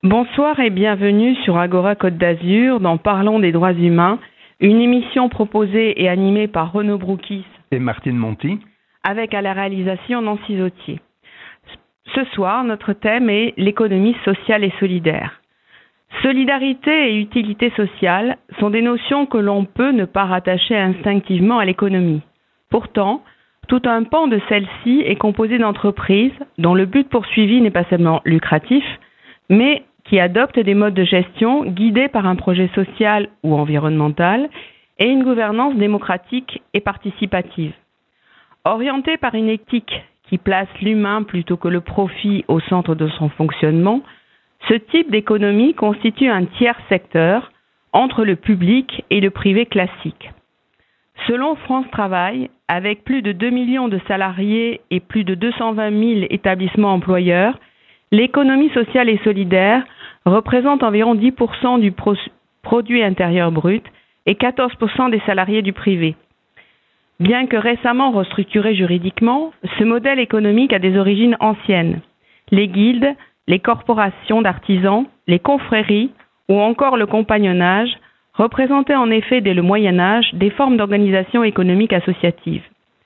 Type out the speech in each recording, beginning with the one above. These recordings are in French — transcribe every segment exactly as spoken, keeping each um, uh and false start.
Bonsoir et bienvenue sur Agora Côte d'Azur dans Parlons des droits humains, une émission proposée et animée par Renaud Broukis et Martine Monti, avec à la réalisation Nancy Zautier. Ce soir, notre thème est l'économie sociale et solidaire. Solidarité et utilité sociale sont des notions que l'on peut ne pas rattacher instinctivement à l'économie. Pourtant, tout un pan de celle-ci est composé d'entreprises dont le but poursuivi n'est pas seulement lucratif, mais qui adoptent des modes de gestion guidés par un projet social ou environnemental et une gouvernance démocratique et participative. Orientée par une éthique qui place l'humain plutôt que le profit au centre de son fonctionnement, ce type d'économie constitue un tiers secteur entre le public et le privé classique. Selon France Travail, avec plus de deux millions de salariés et plus de deux cent vingt mille établissements employeurs, l'économie sociale et solidaire représente environ dix pour cent du pro- produit intérieur brut et quatorze pour cent des salariés du privé. Bien que récemment restructuré juridiquement, ce modèle économique a des origines anciennes. Les guildes, les corporations d'artisans, les confréries ou encore le compagnonnage représentaient en effet dès le Moyen Âge des formes d'organisation économique associative.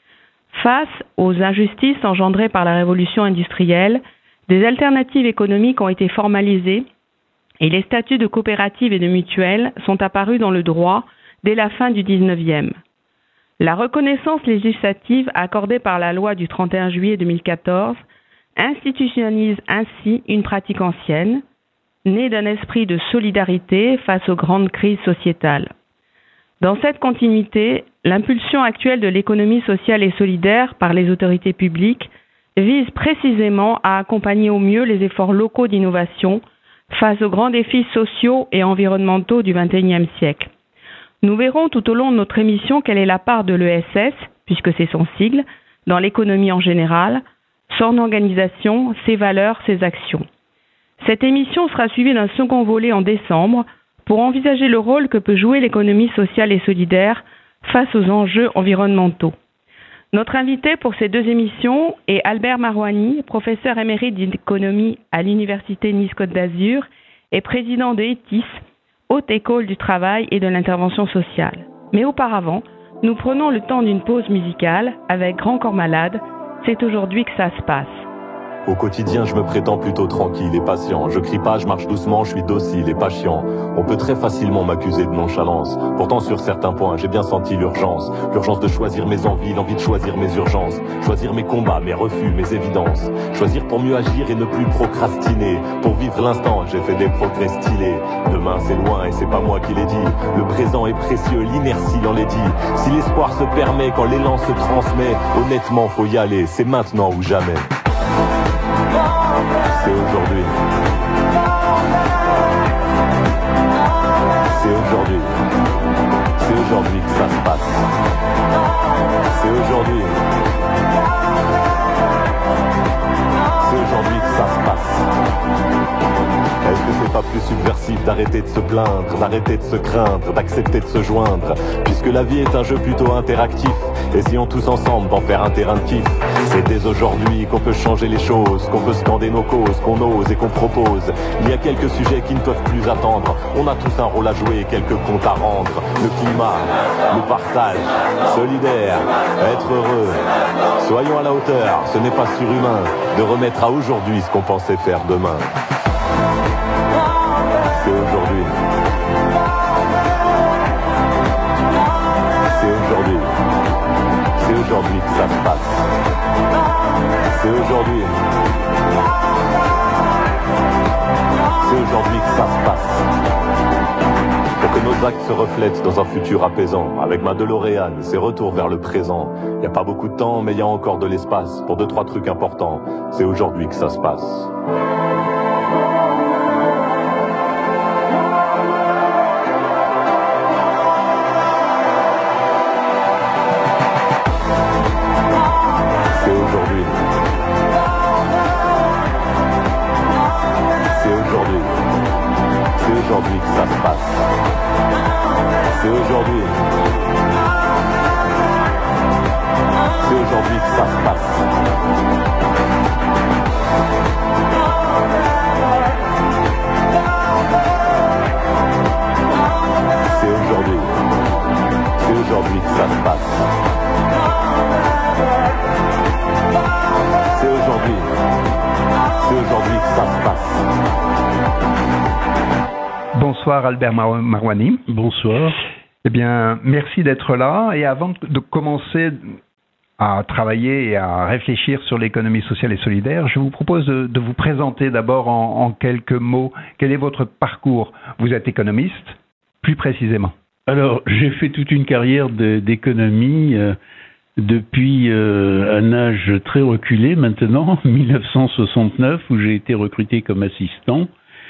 Face aux injustices engendrées par la révolution industrielle, des alternatives économiques ont été formalisées et les statuts de coopératives et de mutuelles sont apparus dans le droit dès la fin du dix-neuvième. La reconnaissance législative accordée par la loi du trente et un juillet deux mille quatorze institutionnalise ainsi une pratique ancienne, née d'un esprit de solidarité face aux grandes crises sociétales. Dans cette continuité, l'impulsion actuelle de l'économie sociale et solidaire par les autorités publiques vise précisément à accompagner au mieux les efforts locaux d'innovation face aux grands défis sociaux et environnementaux du vingt et unième siècle. Nous verrons tout au long de notre émission quelle est la part de l'E S S, puisque c'est son sigle, dans l'économie en général, son organisation, ses valeurs, ses actions. Cette émission sera suivie d'un second volet en décembre pour envisager le rôle que peut jouer l'économie sociale et solidaire face aux enjeux environnementaux. Notre invité pour ces deux émissions est Albert Marouani, professeur émérite d'économie à l'Université Nice-Côte d'Azur et président de ETIS, Haute École du Travail et de l'Intervention Sociale. Mais auparavant, nous prenons le temps d'une pause musicale avec Grand Corps Malade. C'est aujourd'hui que ça se passe. Au quotidien, je me prétends plutôt tranquille et patient. Je crie pas, je marche doucement, je suis docile et pas chiant. On peut très facilement m'accuser de nonchalance. Pourtant, sur certains points, j'ai bien senti l'urgence. L'urgence de choisir mes envies, l'envie de choisir mes urgences. Choisir mes combats, mes refus, mes évidences. Choisir pour mieux agir et ne plus procrastiner. Pour vivre l'instant, j'ai fait des progrès stylés. Demain, c'est loin et c'est pas moi qui l'ai dit. Le présent est précieux, l'inertie en l'est dit. Si l'espoir se permet, quand l'élan se transmet, honnêtement, faut y aller. C'est maintenant ou jamais. C'est aujourd'hui. C'est aujourd'hui. C'est aujourd'hui que ça se passe. C'est aujourd'hui. C'est aujourd'hui que ça se passe. Est-ce que c'est pas plus subversif d'arrêter de se plaindre, d'arrêter de se craindre, d'accepter de se joindre, puisque la vie est un jeu plutôt interactif, essayons tous ensemble d'en faire un terrain de kiff. C'est dès aujourd'hui qu'on peut changer les choses, qu'on peut scander nos causes, qu'on ose et qu'on propose. Il y a quelques sujets qui ne peuvent plus attendre, on a tous un rôle à jouer et quelques comptes à rendre. Le climat, le partage, solidaire, être heureux. Soyons à la hauteur, ce n'est pas surhumain de remettre à aujourd'hui ce qu'on pensait faire demain. C'est aujourd'hui. C'est aujourd'hui. C'est aujourd'hui que ça se passe. C'est aujourd'hui. C'est aujourd'hui que ça se passe. Pour que nos actes se reflètent dans un futur apaisant. Avec ma DeLorean, c'est retour vers le présent. Y a pas beaucoup de temps, mais y a encore de l'espace pour deux, trois trucs importants. C'est aujourd'hui que ça se passe. C'est aujourd'hui. C'est aujourd'hui. C'est aujourd'hui que ça se passe. C'est aujourd'hui. C'est aujourd'hui que ça se passe. Bonsoir Albert Mar- Marouani. Bonsoir. Eh bien, merci d'être là. Et avant de commencer à travailler et à réfléchir sur l'économie sociale et solidaire, je vous propose de, de vous présenter d'abord en, en quelques mots. Quel est votre parcours? Vous êtes économiste, plus précisément. Alors, j'ai fait toute une carrière de, d'économie euh, depuis euh, un âge très reculé maintenant, dix-neuf cent soixante-neuf, où j'ai été recruté comme assistant.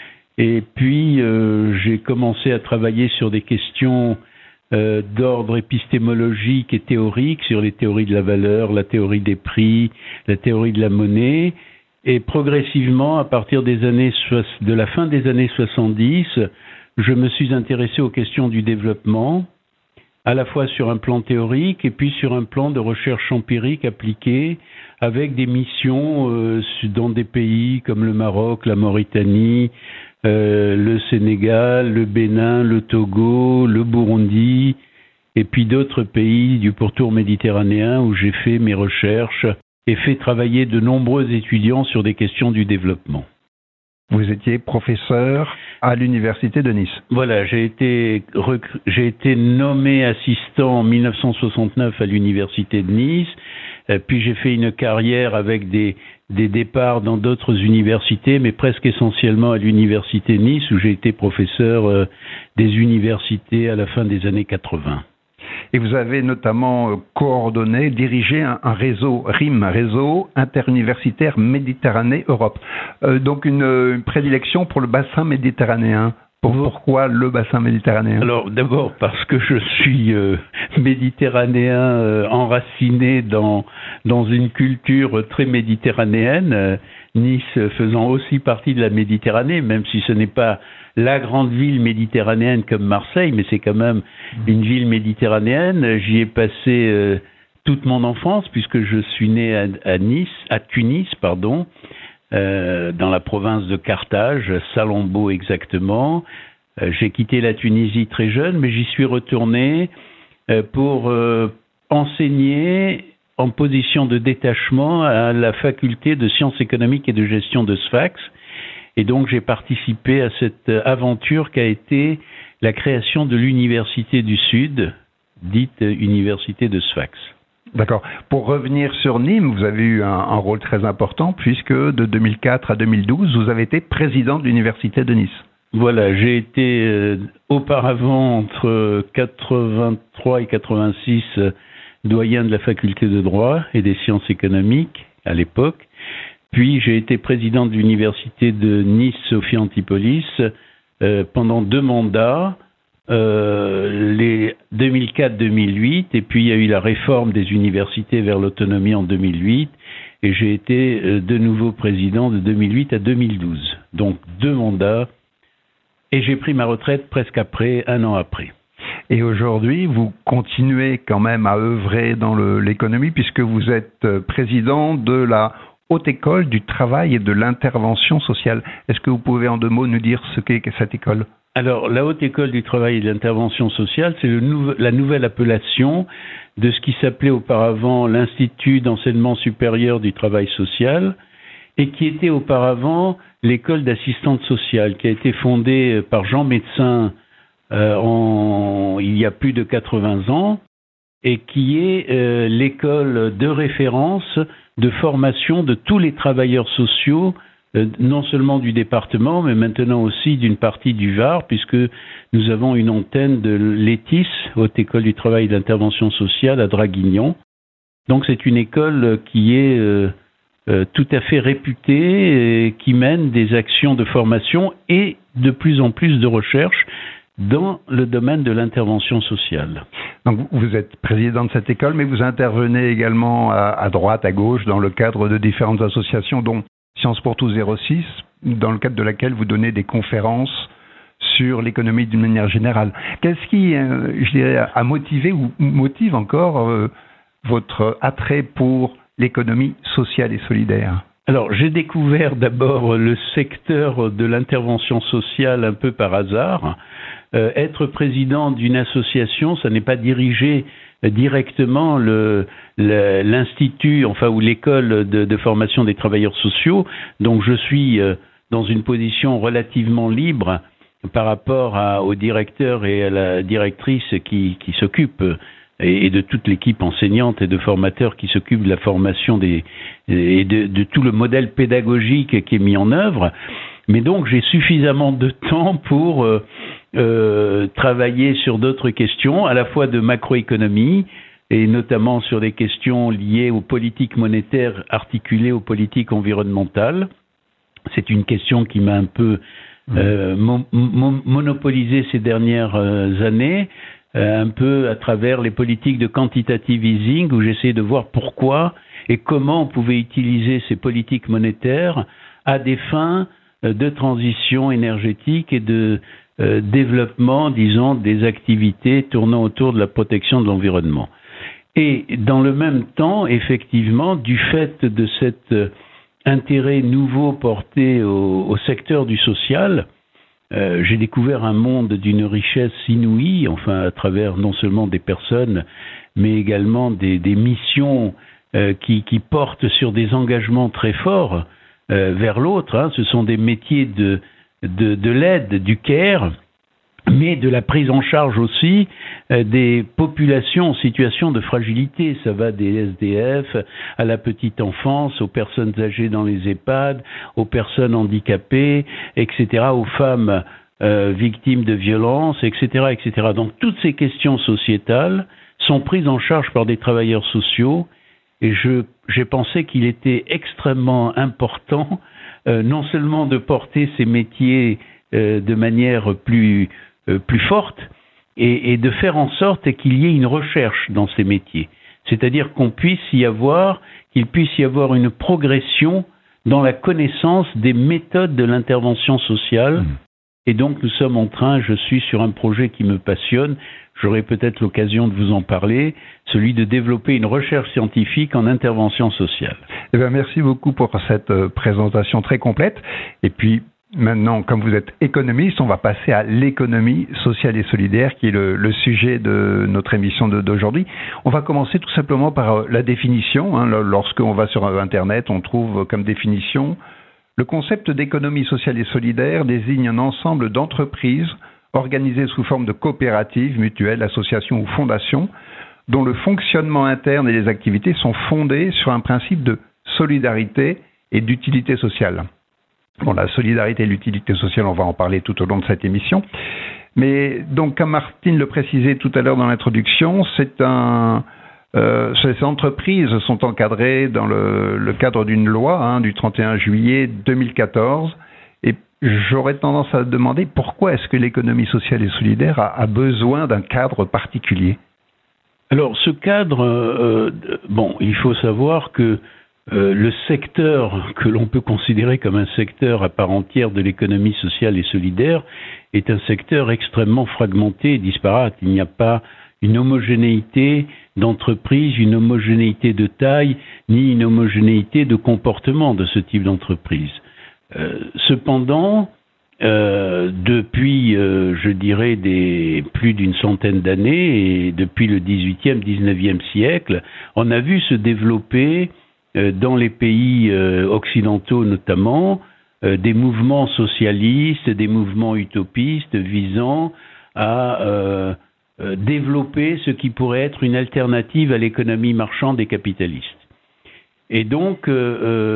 Et puis, euh, j'ai commencé à travailler sur des questions euh, d'ordre épistémologique et théorique, sur les théories de la valeur, la théorie des prix, la théorie de la monnaie. Et progressivement, à partir des années de la fin des années soixante-dix, je me suis intéressé aux questions du développement, à la fois sur un plan théorique et puis sur un plan de recherche empirique appliquée, avec des missions euh, dans des pays comme le Maroc, la Mauritanie, euh, le Sénégal, le Bénin, le Togo, le Burundi, et puis d'autres pays du pourtour méditerranéen où j'ai fait mes recherches et fait travailler de nombreux étudiants sur des questions du développement. Vous étiez professeur à l'université de Nice. Voilà, j'ai été, recru... j'ai été nommé assistant en dix-neuf cent soixante-neuf à l'université de Nice, euh, puis j'ai fait une carrière avec des, des départs dans d'autres universités, mais presque essentiellement à l'université de Nice, où j'ai été professeur euh, des universités à la fin des années quatre-vingts. Et vous avez notamment coordonné, dirigé un, un réseau R I M, un réseau interuniversitaire Méditerranée-Europe. Euh, donc une, une prédilection pour le bassin méditerranéen. Pour, pourquoi le bassin méditerranéen? Alors d'abord parce que je suis euh, méditerranéen euh, enraciné dans, dans une culture très méditerranéenne, euh, Nice faisant aussi partie de la Méditerranée, même si ce n'est pas la grande ville méditerranéenne comme Marseille, mais c'est quand même une ville méditerranéenne. J'y ai passé euh, toute mon enfance puisque je suis né à, à Nice, à Tunis, pardon, euh, dans la province de Carthage, Salammbô exactement. Euh, j'ai quitté la Tunisie très jeune, mais j'y suis retourné euh, pour euh, enseigner en position de détachement à la faculté de sciences économiques et de gestion de Sfax. Et donc, j'ai participé à cette aventure qu'a été la création de l'Université du Sud, dite Université de Sfax. D'accord. Pour revenir sur Nîmes, vous avez eu un, un rôle très important puisque de deux mille quatre à deux mille douze, vous avez été président de l'Université de Nice. Voilà, j'ai été euh, auparavant entre quatre-vingt-trois et quatre-vingt-six euh, doyen de la faculté de droit et des sciences économiques à l'époque. Puis j'ai été président de l'université de Nice-Sophia Antipolis euh, pendant deux mandats, euh, les deux mille quatre deux mille huit, et puis il y a eu la réforme des universités vers l'autonomie en deux mille huit, et j'ai été euh, de nouveau président de deux mille huit à deux mille douze. Donc deux mandats, et j'ai pris ma retraite presque après, un an après. Et aujourd'hui, vous continuez quand même à œuvrer dans le, l'économie puisque vous êtes président de la Haute École du Travail et de l'Intervention Sociale. Est-ce que vous pouvez en deux mots nous dire ce qu'est cette école? Alors, la Haute École du Travail et de l'Intervention Sociale, c'est le nou- la nouvelle appellation de ce qui s'appelait auparavant l'Institut d'enseignement supérieur du travail social et qui était auparavant l'école d'assistante sociale, qui a été fondée par Jean Médecin Euh, en, il y a plus de quatre-vingts ans, et qui est euh, l'école de référence de formation de tous les travailleurs sociaux, euh, non seulement du département, mais maintenant aussi d'une partie du Var, puisque nous avons une antenne de l'E T I S, Haute École du Travail et de l'Intervention Sociale, à Draguignan. Donc c'est une école qui est euh, euh, tout à fait réputée, et qui mène des actions de formation et de plus en plus de recherche dans le domaine de l'intervention sociale. Donc vous êtes président de cette école, mais vous intervenez également à, à droite, à gauche, dans le cadre de différentes associations, dont Sciences pour tous zéro six, dans le cadre de laquelle vous donnez des conférences sur l'économie d'une manière générale. Qu'est-ce qui, euh, je dirais, a motivé ou motive encore euh, votre attrait pour l'économie sociale et solidaire? Alors, j'ai découvert d'abord le secteur de l'intervention sociale un peu par hasard. Euh, être président d'une association, ça n'est pas diriger directement le, le, l'institut, enfin ou l'école de, de formation des travailleurs sociaux. Donc, je suis euh, dans une position relativement libre par rapport à, au directeur et à la directrice qui, qui s'occupent, et, et de toute l'équipe enseignante et de formateurs qui s'occupent de la formation des, et de, de tout le modèle pédagogique qui est mis en œuvre. Mais donc, j'ai suffisamment de temps pour euh, euh, travailler sur d'autres questions, à la fois de macroéconomie, et notamment sur des questions liées aux politiques monétaires articulées aux politiques environnementales. C'est une question qui m'a un peu euh, mo- mo- monopolisé ces dernières euh, années, euh, un peu à travers les politiques de quantitative easing, où j'essayais de voir pourquoi et comment on pouvait utiliser ces politiques monétaires à des fins de transition énergétique et de euh, développement, disons, des activités tournant autour de la protection de l'environnement. Et dans le même temps, effectivement, du fait de cet euh, intérêt nouveau porté au, au secteur du social, euh, j'ai découvert un monde d'une richesse inouïe, enfin à travers non seulement des personnes, mais également des, des missions euh, qui, qui portent sur des engagements très forts euh, vers l'autre. Hein. Ce sont des métiers de, de, de l'aide, du care, mais de la prise en charge aussi euh, des populations en situation de fragilité. Ça va des S D F à la petite enfance, aux personnes âgées dans les EHPAD, aux personnes handicapées, et cetera, aux femmes euh, victimes de violences, et cetera, et cetera. Donc toutes ces questions sociétales sont prises en charge par des travailleurs sociaux, et je, j'ai pensé qu'il était extrêmement important euh, non seulement de porter ces métiers euh, de manière plus Euh, plus forte et, et de faire en sorte qu'il y ait une recherche dans ces métiers. C'est-à-dire qu'on puisse y avoir, qu'il puisse y avoir une progression dans la connaissance des méthodes de l'intervention sociale. Mmh. Et donc nous sommes en train, je suis sur un projet qui me passionne, j'aurai peut-être l'occasion de vous en parler, celui de développer une recherche scientifique en intervention sociale. Eh bien, merci beaucoup pour cette euh, présentation très complète. Et puis, maintenant, comme vous êtes économiste, on va passer à l'économie sociale et solidaire, qui est le, le sujet de notre émission de, d'aujourd'hui. On va commencer tout simplement par la définition. Hein. Lorsqu'on va sur Internet, on trouve comme définition: le concept d'économie sociale et solidaire désigne un ensemble d'entreprises organisées sous forme de coopératives, mutuelles, associations ou fondations, dont le fonctionnement interne et les activités sont fondées sur un principe de solidarité et d'utilité sociale. Bon, la solidarité et l'utilité sociale, on va en parler tout au long de cette émission. Mais donc, comme Martine le précisait tout à l'heure dans l'introduction, c'est un, euh, ces entreprises sont encadrées dans le, le cadre d'une loi hein, du trente et un juillet deux mille quatorze. Et j'aurais tendance à demander pourquoi est-ce que l'économie sociale et solidaire a, a besoin d'un cadre particulier ? Alors, ce cadre, euh, bon, il faut savoir que Euh, le secteur que l'on peut considérer comme un secteur à part entière de l'économie sociale et solidaire est un secteur extrêmement fragmenté et disparate. Il n'y a pas une homogénéité d'entreprise, une homogénéité de taille, ni une homogénéité de comportement de ce type d'entreprise. Euh, cependant, euh, depuis, euh, je dirais, des, plus d'une centaine d'années, et depuis le dix-huitième, dix-neuvième siècle, on a vu se développer dans les pays euh, occidentaux notamment, euh, des mouvements socialistes, des mouvements utopistes visant à euh, euh, développer ce qui pourrait être une alternative à l'économie marchande et capitaliste. Et donc, euh,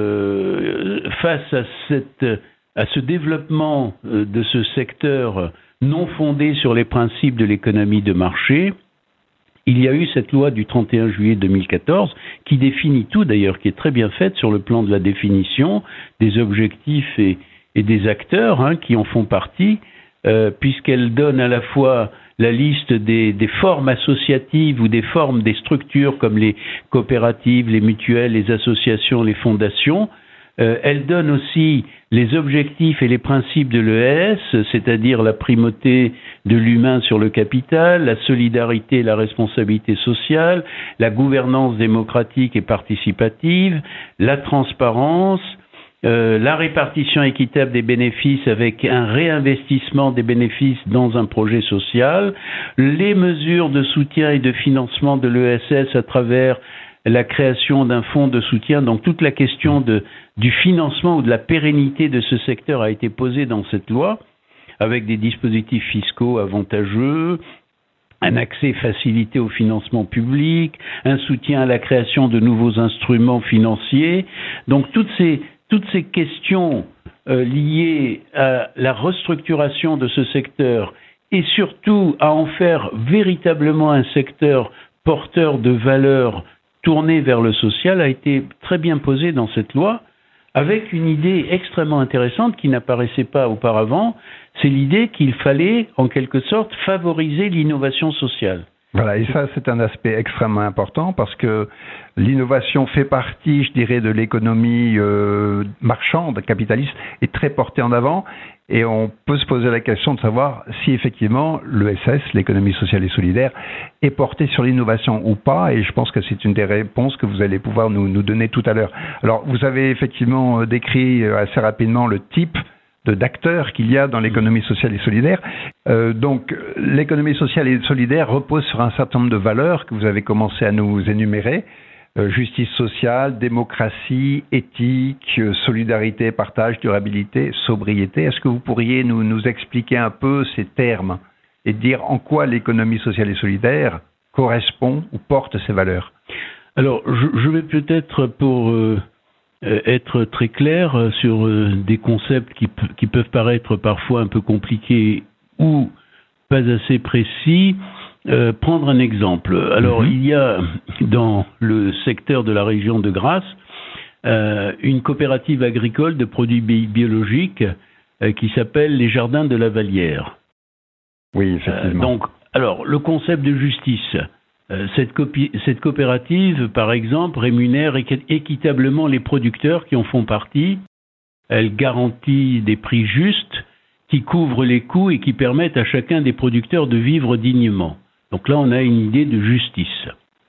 euh, face à, cette, à ce développement euh, de ce secteur non fondé sur les principes de l'économie de marché, il y a eu cette loi du trente et un juillet deux mille quatorze qui définit tout d'ailleurs, qui est très bien faite sur le plan de la définition des objectifs et, et des acteurs hein, qui en font partie, euh, puisqu'elle donne à la fois la liste des, des formes associatives ou des formes des structures comme les coopératives, les mutuelles, les associations, les fondations. Euh, elle donne aussi les objectifs et les principes de l'E S, c'est-à-dire la primauté de l'humain sur le capital, la solidarité et la responsabilité sociale, la gouvernance démocratique et participative, la transparence, euh, la répartition équitable des bénéfices avec un réinvestissement des bénéfices dans un projet social, les mesures de soutien et de financement de l'E S S à travers la création d'un fonds de soutien. Donc toute la question de, du financement ou de la pérennité de ce secteur a été posée dans cette loi, avec des dispositifs fiscaux avantageux, un accès facilité au financement public, un soutien à la création de nouveaux instruments financiers. Donc toutes ces, toutes ces questions euh, liées à la restructuration de ce secteur et surtout à en faire véritablement un secteur porteur de valeurs tourné vers le social a été très bien posée dans cette loi, avec une idée extrêmement intéressante qui n'apparaissait pas auparavant, c'est l'idée qu'il fallait, en quelque sorte, favoriser l'innovation sociale. Voilà, et ça, c'est un aspect extrêmement important parce que l'innovation fait partie, je dirais, de l'économie euh, marchande, capitaliste, est très portée en avant. Et on peut se poser la question de savoir si effectivement l'E S S, l'économie sociale et solidaire, est portée sur l'innovation ou pas. Et je pense que c'est une des réponses que vous allez pouvoir nous, nous donner tout à l'heure. Alors, vous avez effectivement décrit assez rapidement le type de, d'acteurs qu'il y a dans l'économie sociale et solidaire. Euh, donc, l'économie sociale et solidaire repose sur un certain nombre de valeurs que vous avez commencé à nous énumérer. Euh, justice sociale, démocratie, éthique, euh, solidarité, partage, durabilité, sobriété. Est-ce que vous pourriez nous, nous expliquer un peu ces termes et dire en quoi l'économie sociale et solidaire correspond ou porte ces valeurs? Alors, je, je vais peut-être, pour euh, être très clair sur euh, des concepts qui, qui peuvent paraître parfois un peu compliqués ou pas assez précis, Euh, prendre un exemple. Alors, mm-hmm. il y a dans le secteur de la région de Grasse euh, une coopérative agricole de produits bi- biologiques euh, qui s'appelle les Jardins de la Vallière. Oui, effectivement. Euh, donc, alors, le concept de justice. Euh, cette, copi- cette coopérative, par exemple, rémunère équ- équitablement les producteurs qui en font partie. Elle garantit des prix justes qui couvrent les coûts et qui permettent à chacun des producteurs de vivre dignement. Donc là, on a une idée de justice.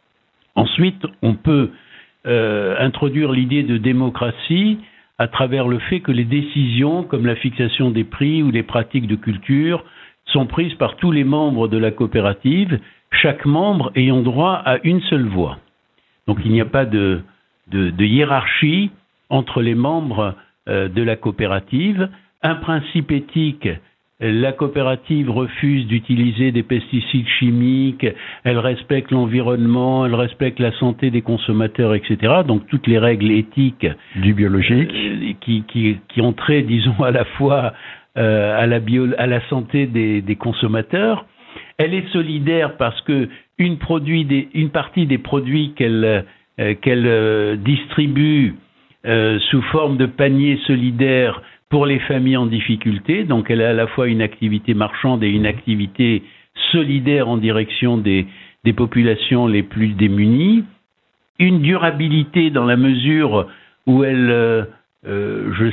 Ensuite, on peut euh, introduire l'idée de démocratie à travers le fait que les décisions, comme la fixation des prix ou les pratiques de culture, sont prises par tous les membres de la coopérative, chaque membre ayant droit à une seule voix. Donc il n'y a pas de, de, de hiérarchie entre les membres euh, de la coopérative. Un principe éthique. La coopérative refuse d'utiliser des pesticides chimiques, elle respecte l'environnement, elle respecte la santé des consommateurs, et cetera. Donc toutes les règles éthiques du biologique euh, qui, qui, qui ont trait, disons, à la fois euh, à, la bio, à la santé des, des consommateurs. Elle est solidaire parce que une, produit des, une partie des produits qu'elle, euh, qu'elle euh, distribue euh, sous forme de paniers solidaires pour les familles en difficulté, donc elle a à la fois une activité marchande et une activité solidaire en direction des, des populations les plus démunies. Une durabilité dans la mesure où elle, euh, euh, je,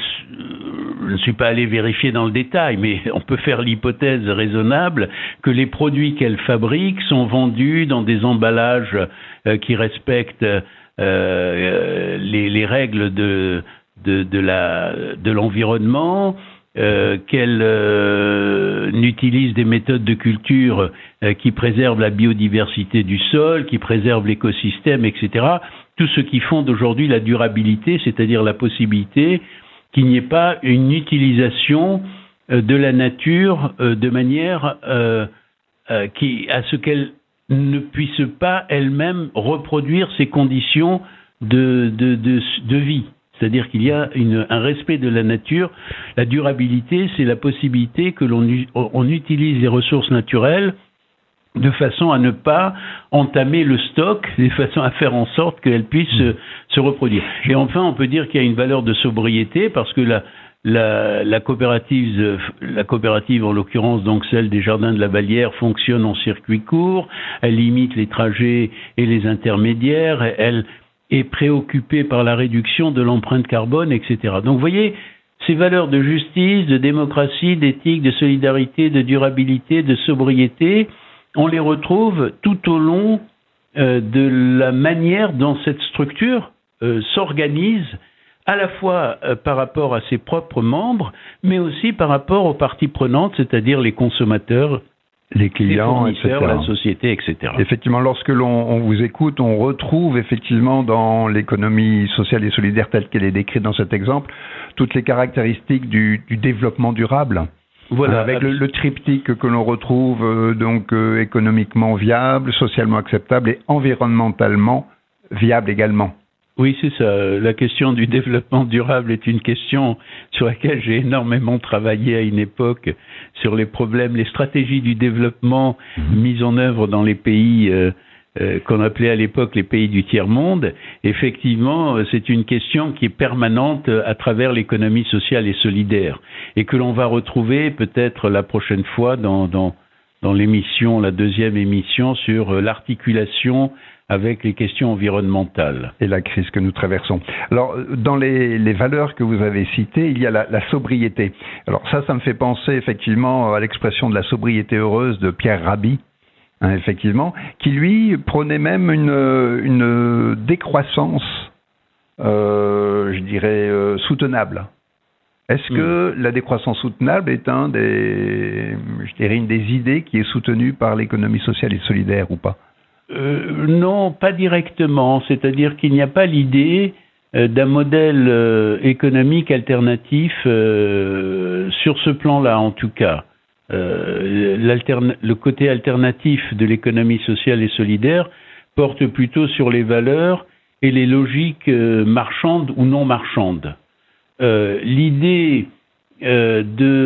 je ne suis pas allé vérifier dans le détail, mais on peut faire l'hypothèse raisonnable que les produits qu'elle fabrique sont vendus dans des emballages euh, qui respectent euh, les, les règles de De, de, la, de l'environnement, euh, qu'elle euh, utilise des méthodes de culture euh, qui préservent la biodiversité du sol, qui préservent l'écosystème, et cetera. Tout ce qui fonde aujourd'hui la durabilité, c'est-à-dire la possibilité qu'il n'y ait pas une utilisation euh, de la nature euh, de manière euh, euh, qui, à ce qu'elle ne puisse pas elle-même reproduire ses conditions de, de, de, de vie. C'est-à-dire qu'il y a une, un respect de la nature. La durabilité, c'est la possibilité que l'on on utilise les ressources naturelles de façon à ne pas entamer le stock, de façon à faire en sorte qu'elles puissent se, se reproduire. Et enfin, on peut dire qu'il y a une valeur de sobriété parce que la, la, la coopérative, la coopérative en l'occurrence donc celle des Jardins de la Vallière, fonctionne en circuit court. Elle limite les trajets et les intermédiaires. Elle est préoccupé par la réduction de l'empreinte carbone, et cetera. Donc, vous voyez, ces valeurs de justice, de démocratie, d'éthique, de solidarité, de durabilité, de sobriété, on les retrouve tout au long euh, de la manière dont cette structure euh, s'organise, à la fois euh, par rapport à ses propres membres, mais aussi par rapport aux parties prenantes, c'est-à-dire les consommateurs, les clients, les fournisseurs, et cetera. La société, et cetera. Effectivement, lorsque l'on on vous écoute, on retrouve effectivement dans l'économie sociale et solidaire telle qu'elle est décrite dans cet exemple, toutes les caractéristiques du, du développement durable. Voilà, avec le, le triptyque que l'on retrouve euh, donc euh, économiquement viable, socialement acceptable et environnementalement viable également. Oui, c'est ça. La question du développement durable est une question sur laquelle j'ai énormément travaillé à une époque, sur les problèmes, les stratégies du développement mmh. mises en œuvre dans les pays euh, euh, qu'on appelait à l'époque les pays du tiers-monde. Effectivement, c'est une question qui est permanente à travers l'économie sociale et solidaire et que l'on va retrouver peut-être la prochaine fois dans, dans, dans l'émission, la deuxième émission sur l'articulation avec les questions environnementales. Et la crise que nous traversons. Alors, dans les, les valeurs que vous avez citées, il y a la, la sobriété. Alors ça, ça me fait penser effectivement à l'expression de la sobriété heureuse de Pierre Rabhi, hein, effectivement, qui lui prônait même une, une décroissance, euh, je dirais, euh, soutenable. Est-ce que mmh. la décroissance soutenable est un des, je dirais, une des idées qui est soutenue par l'économie sociale et solidaire ou pas ? Euh, non, pas directement. C'est-à-dire qu'il n'y a pas l'idée euh, d'un modèle euh, économique alternatif euh, sur ce plan-là, en tout cas. Euh, le côté alternatif de l'économie sociale et solidaire porte plutôt sur les valeurs et les logiques euh, marchandes ou non marchandes. Euh, l'idée Euh, de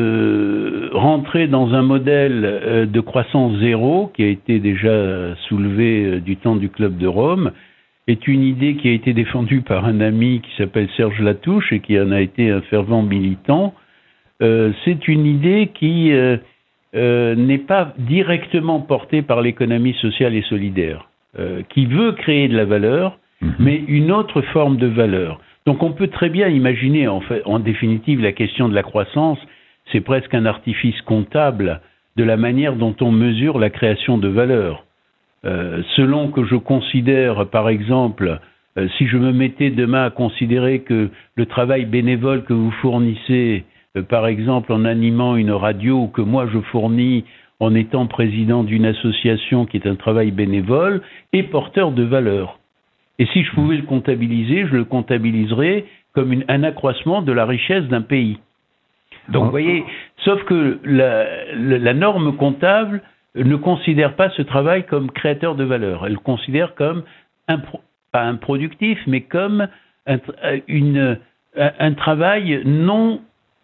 euh, rentrer dans un modèle euh, de croissance zéro qui a été déjà soulevé euh, du temps du Club de Rome est une idée qui a été défendue par un ami qui s'appelle Serge Latouche et qui en a été un fervent militant. Euh, c'est une idée qui euh, euh, n'est pas directement portée par l'économie sociale et solidaire, euh, qui veut créer de la valeur, mmh. mais une autre forme de valeur. Donc on peut très bien imaginer, en fait, en définitive, la question de la croissance, c'est presque un artifice comptable de la manière dont on mesure la création de valeur. Euh, selon que je considère, par exemple, euh, si je me mettais demain à considérer que le travail bénévole que vous fournissez, euh, par exemple en animant une radio, ou que moi je fournis en étant président d'une association qui est un travail bénévole, est porteur de valeur. Et si je pouvais le comptabiliser, je le comptabiliserais comme une, un accroissement de la richesse d'un pays. Donc, vous voyez, sauf que la, la, la norme comptable ne considère pas ce travail comme créateur de valeur. Elle le considère comme, un, pas improductif, mais comme un, une, un travail non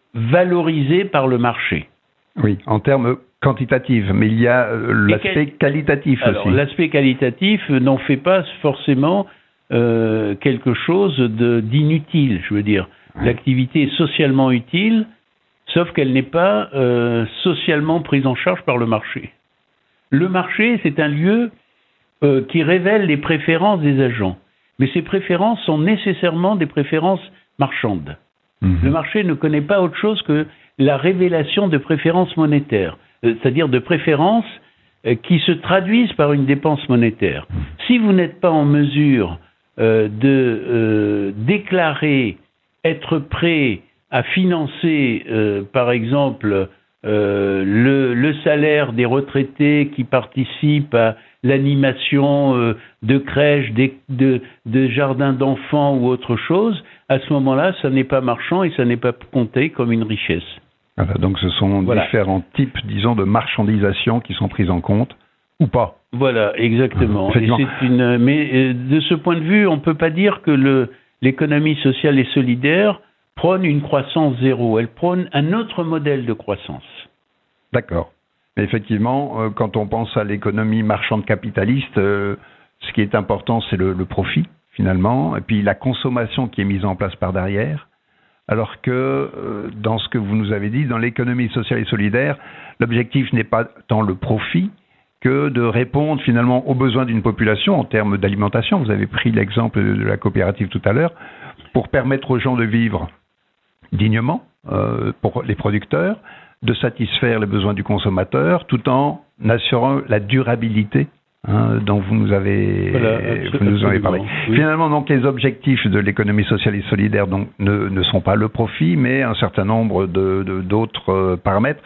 valorisé par le marché. Oui, en termes quantitatifs, mais il y a l'aspect quel... qualitatif Alors, aussi. L'aspect qualitatif n'en fait pas forcément Euh, quelque chose de, d'inutile, je veux dire. Ouais. L'activité est socialement utile, sauf qu'elle n'est pas euh, socialement prise en charge par le marché. Le marché, c'est un lieu euh, qui révèle les préférences des agents, mais ces préférences sont nécessairement des préférences marchandes. Mmh. Le marché ne connaît pas autre chose que la révélation de préférences monétaires, euh, c'est-à-dire de préférences euh, qui se traduisent par une dépense monétaire. Mmh. Si vous n'êtes pas en mesure Euh, de euh, déclarer être prêt à financer, euh, par exemple, euh, le, le salaire des retraités qui participent à l'animation euh, de crèches, des, de, de jardins d'enfants ou autre chose, à ce moment-là, ça n'est pas marchand et ça n'est pas compté comme une richesse. Voilà, donc ce sont voilà. différents types, disons, de marchandisation qui sont pris en compte, ou pas. Voilà, exactement. Et c'est une, mais de ce point de vue, on ne peut pas dire que le, l'économie sociale et solidaire prône une croissance zéro. Elle prône un autre modèle de croissance. D'accord. Mais effectivement, euh, quand on pense à l'économie marchande capitaliste, euh, ce qui est important, c'est le, le profit, finalement, et puis la consommation qui est mise en place par derrière. Alors que, euh, dans ce que vous nous avez dit, dans l'économie sociale et solidaire, l'objectif n'est pas tant le profit, que de répondre finalement aux besoins d'une population en termes d'alimentation. Vous avez pris l'exemple de la coopérative tout à l'heure, pour permettre aux gens de vivre dignement, euh, pour les producteurs, de satisfaire les besoins du consommateur, tout en assurant la durabilité hein, dont vous nous avez, voilà, vous nous avez parlé. Oui. Finalement, donc, les objectifs de l'économie sociale et solidaire donc, ne, ne sont pas le profit, mais un certain nombre de, de, d'autres euh, paramètres.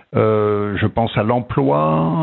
Euh, je pense à l'emploi,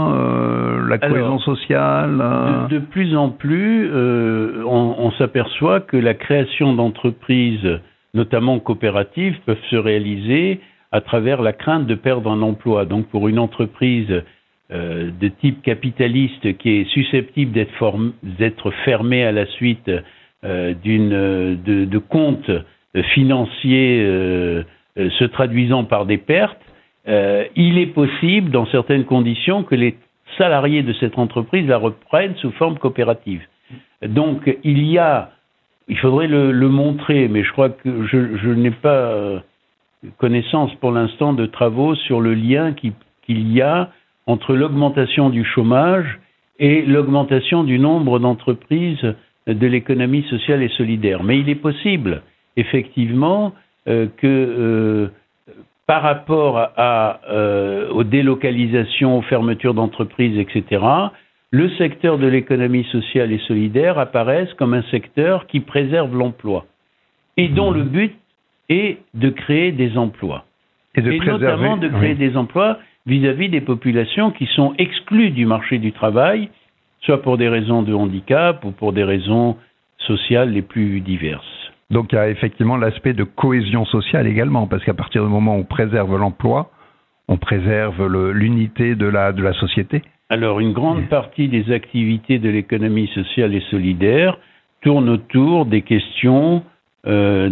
euh, la cohésion Alors, sociale. Euh... De, de plus en plus, euh, on, on s'aperçoit que la création d'entreprises, notamment coopératives, peuvent se réaliser à travers la crainte de perdre un emploi. Donc pour une entreprise euh, de type capitaliste qui est susceptible d'être, form- d'être fermée à la suite euh, d'une, de, de comptes financiers euh, euh, se traduisant par des pertes, euh, il est possible, dans certaines conditions, que les salariés de cette entreprise la reprennent sous forme coopérative. Donc il y a, il faudrait le, le montrer, mais je crois que je, je n'ai pas connaissance pour l'instant de travaux sur le lien qui, qu'il y a entre l'augmentation du chômage et l'augmentation du nombre d'entreprises de l'économie sociale et solidaire. Mais il est possible, effectivement, euh, que euh, par rapport à, euh, aux délocalisations, aux fermetures d'entreprises, et cetera, le secteur de l'économie sociale et solidaire apparaisse comme un secteur qui préserve l'emploi et dont le but est de créer des emplois. Et, de et notamment de créer oui. des emplois vis-à-vis des populations qui sont exclues du marché du travail, soit pour des raisons de handicap ou pour des raisons sociales les plus diverses. Donc il y a effectivement l'aspect de cohésion sociale également, parce qu'à partir du moment où on préserve l'emploi, on préserve le, l'unité de la, de la société. Alors une grande partie des activités de l'économie sociale et solidaire tournent autour des questions euh,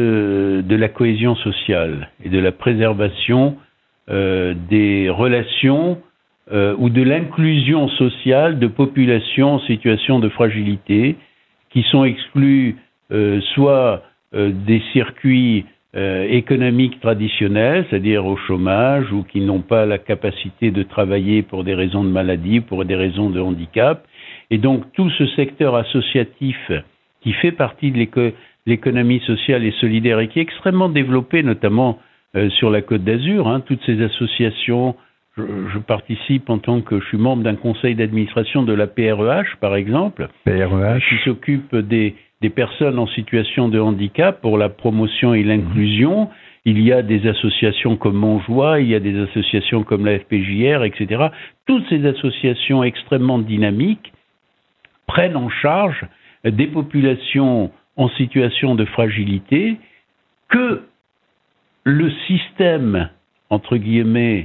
de, de la cohésion sociale et de la préservation euh, des relations euh, ou de l'inclusion sociale de populations en situation de fragilité qui sont exclues euh, soit euh, des circuits euh, économiques traditionnels, c'est-à-dire au chômage, ou qui n'ont pas la capacité de travailler pour des raisons de maladie, pour des raisons de handicap. Et donc tout ce secteur associatif qui fait partie de l'éco- l'économie sociale et solidaire et qui est extrêmement développé, notamment euh, sur la Côte d'Azur, hein, toutes ces associations. Je, je participe en tant que je suis membre d'un conseil d'administration de la P R E H, par exemple, P R E H. qui s'occupe des, des personnes en situation de handicap pour la promotion et l'inclusion. Mmh. Il y a des associations comme Montjoie, il y a des associations comme la F P J R, et cetera. Toutes ces associations extrêmement dynamiques prennent en charge des populations en situation de fragilité que le système, entre guillemets,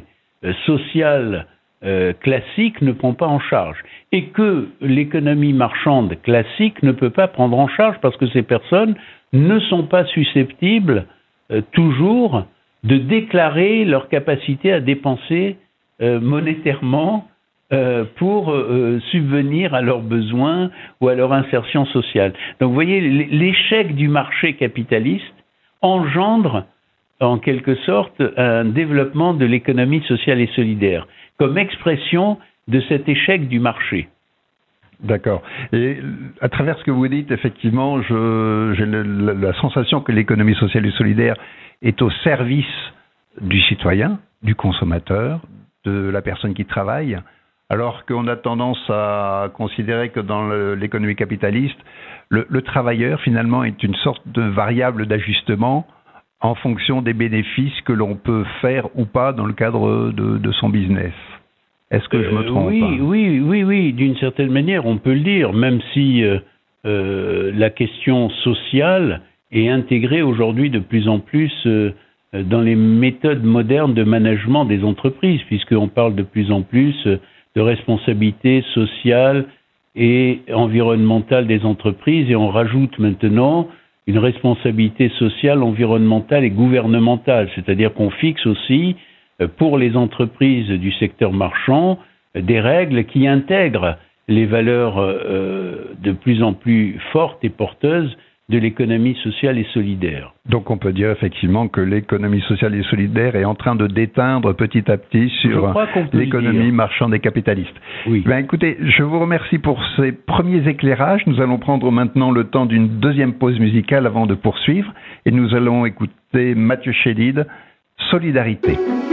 social euh, classique ne prend pas en charge et que l'économie marchande classique ne peut pas prendre en charge parce que ces personnes ne sont pas susceptibles euh, toujours de déclarer leur capacité à dépenser euh, monétairement euh, pour euh, subvenir à leurs besoins ou à leur insertion sociale. Donc vous voyez, l'échec du marché capitaliste engendre en quelque sorte un développement de l'économie sociale et solidaire, comme expression de cet échec du marché. D'accord. Et à travers ce que vous dites, effectivement, je, j'ai le, la, la sensation que l'économie sociale et solidaire est au service du citoyen, du consommateur, de la personne qui travaille, alors qu'on a tendance à considérer que dans le, l'économie capitaliste, le, le travailleur, finalement, est une sorte de variable d'ajustement en fonction des bénéfices que l'on peut faire ou pas dans le cadre de, de son business. Est-ce que je me trompe? euh, Oui, pas oui, oui, oui, d'une certaine manière, on peut le dire, même si euh, euh, la question sociale est intégrée aujourd'hui de plus en plus euh, dans les méthodes modernes de management des entreprises, puisqu'on parle de plus en plus de responsabilité sociale et environnementale des entreprises, et on rajoute maintenant une responsabilité sociale, environnementale et gouvernementale, c'est-à-dire qu'on fixe aussi pour les entreprises du secteur marchand des règles qui intègrent les valeurs euh, de plus en plus fortes et porteuses de l'économie sociale et solidaire. Donc on peut dire effectivement que l'économie sociale et solidaire est en train de déteindre petit à petit sur l'économie marchande et capitaliste. Oui. Ben, écoutez, je vous remercie pour ces premiers éclairages. Nous allons prendre maintenant le temps d'une deuxième pause musicale avant de poursuivre et nous allons écouter Mathieu Chédid, Solidarité.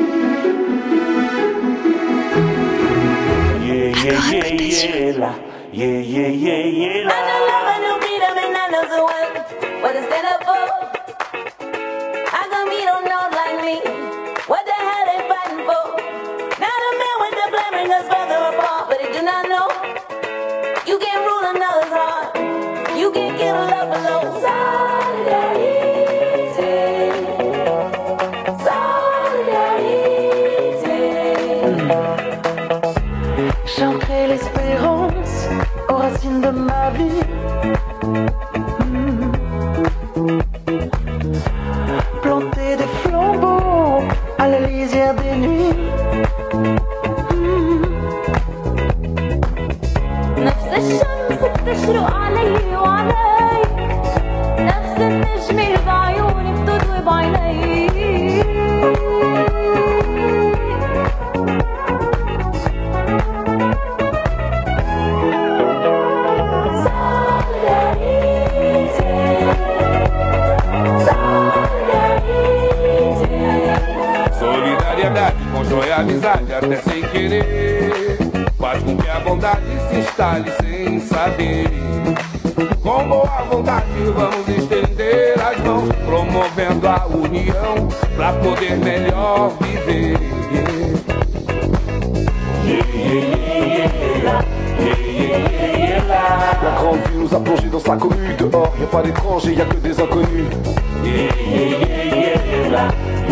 Yeah, yeah, yeah, yeah, yeah, yeah, yeah, yeah. I know love and no freedom and I know the one what to stand up for. How come you don't know like me? What the hell they fighting for? Now the man with the blame bring us further apart, but they do not know. You can't rule another's heart. You can't give a love alone. Solidarity. Solidarity. J'ancrais l'espérance aux racines de ma vie. Mmh. Planter des flambeaux à la lisière des nuits. Mmh. نفس الشمس بتشرق علي وعلي، نفس النجم اللي بعيوني بتضوي بعيني. Solidariedade, constrói amizade até sem querer. Faz com que a bondade se instale sem saber. Com boa vontade vamos estender as mãos, promovendo a união pra poder melhor viver. Yeah, yeah, yeah, yeah, yeah, yeah, yeah, La grande vie nous a plongé dans sa commune. Dehors, y'a pas d'étrangers, y'a que des inconnus. yeah, yeah, yeah, yeah,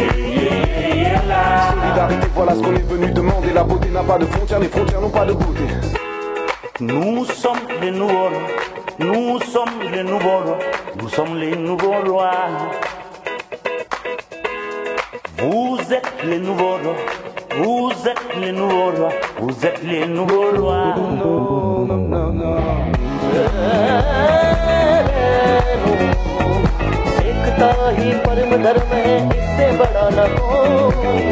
yeah. Solidarité, voilà ce qu'on est venu demander. La beauté n'a pas de frontières, les frontières n'ont pas de beauté. Nous sommes les nouveaux, nous sommes les nouveaux, nous sommes les nouveaux rois. Vous êtes les nouveaux rois, vous êtes les nouveaux rois, vous êtes les nouveaux rois. No, no, no, no. एकता ही परम धर्म है, इससे बड़ा न कोई।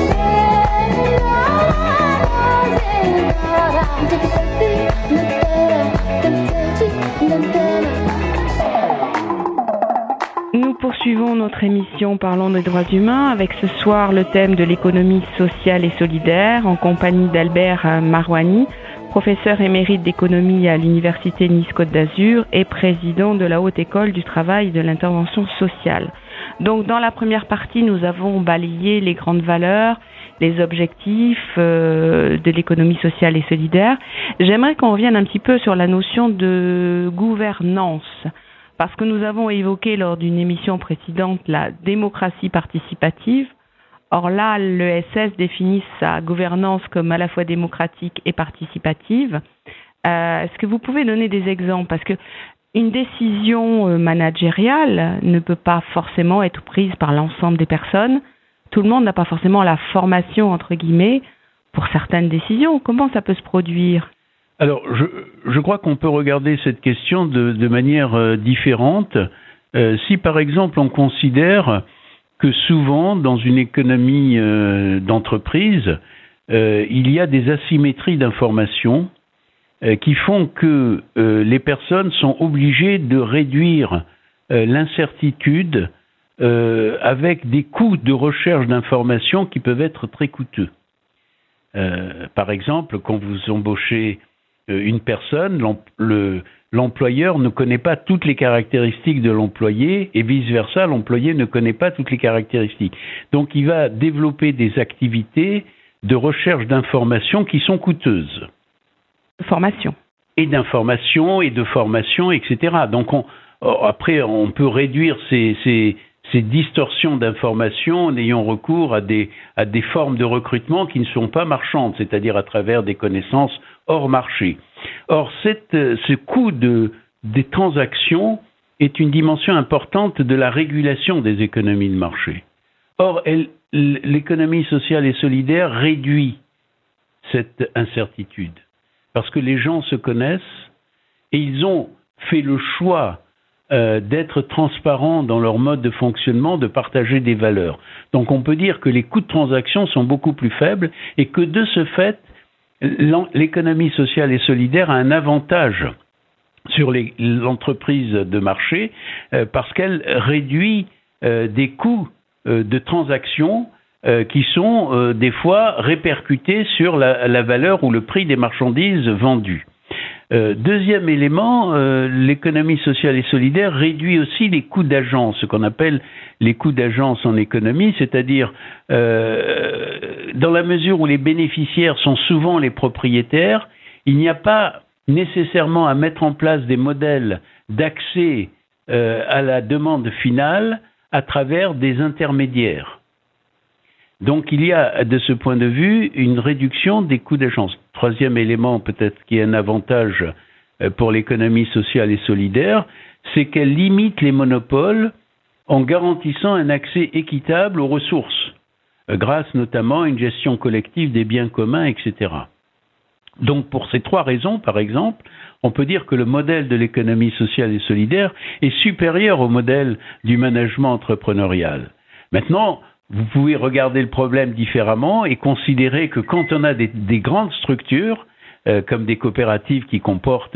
Nous poursuivons notre émission Parlons des droits humains avec ce soir le thème de l'économie sociale et solidaire en compagnie d'Albert Marouani, professeur émérite d'économie à l'Université Nice-Côte d'Azur et président de la Haute École du Travail et de l'Intervention sociale. Donc dans la première partie, nous avons balayé les grandes valeurs, les objectifs euh, de l'économie sociale et solidaire. J'aimerais qu'on revienne un petit peu sur la notion de gouvernance, parce que nous avons évoqué lors d'une émission précédente la démocratie participative. Or là, l'E S S définit sa gouvernance comme à la fois démocratique et participative. Euh, est-ce que vous pouvez donner des exemples? Parce que une décision managériale ne peut pas forcément être prise par l'ensemble des personnes. Tout le monde n'a pas forcément la formation, entre guillemets, pour certaines décisions. Comment ça peut se produire? Alors, je, je crois qu'on peut regarder cette question de, de manière euh, différente. Euh, si, par exemple, on considère que souvent, dans une économie euh, d'entreprise, euh, il y a des asymétries d'information euh, qui font que euh, les personnes sont obligées de réduire euh, l'incertitude euh, avec des coûts de recherche d'information qui peuvent être très coûteux. Euh, par exemple, quand vous embauchez euh, une personne, le l'employeur ne connaît pas toutes les caractéristiques de l'employé et vice-versa, l'employé ne connaît pas toutes les caractéristiques. Donc, il va développer des activités de recherche d'informations qui sont coûteuses. Formation. Et d'information et de formation, et cetera. Donc, on, après, on peut réduire ces, ces, ces distorsions d'informations en ayant recours à des, à des formes de recrutement qui ne sont pas marchandes, c'est-à-dire à travers des connaissances hors marché. Or, cette, ce coût de, des transactions est une dimension importante de la régulation des économies de marché. Or, elle, l'économie sociale et solidaire réduit cette incertitude parce que les gens se connaissent et ils ont fait le choix euh, d'être transparents dans leur mode de fonctionnement, de partager des valeurs. Donc, on peut dire que les coûts de transaction sont beaucoup plus faibles et que de ce fait, l'économie sociale et solidaire a un avantage sur les, l'entreprise de marché euh, parce qu'elle réduit euh, des coûts euh, de transaction euh, qui sont euh, des fois répercutés sur la, la valeur ou le prix des marchandises vendues. Euh, deuxième élément, euh, l'économie sociale et solidaire réduit aussi les coûts d'agence, ce qu'on appelle les coûts d'agence en économie, c'est-à-dire euh, dans la mesure où les bénéficiaires sont souvent les propriétaires, il n'y a pas nécessairement à mettre en place des modèles d'accès euh, à la demande finale à travers des intermédiaires. Donc il y a de ce point de vue une réduction des coûts d'agence. Troisième élément peut-être qui est un avantage pour l'économie sociale et solidaire, c'est qu'elle limite les monopoles en garantissant un accès équitable aux ressources, grâce notamment à une gestion collective des biens communs, et cetera. Donc pour ces trois raisons, par exemple, on peut dire que le modèle de l'économie sociale et solidaire est supérieur au modèle du management entrepreneurial. Maintenant, vous pouvez regarder le problème différemment et considérer que quand on a des, des grandes structures, euh, comme des coopératives qui comportent,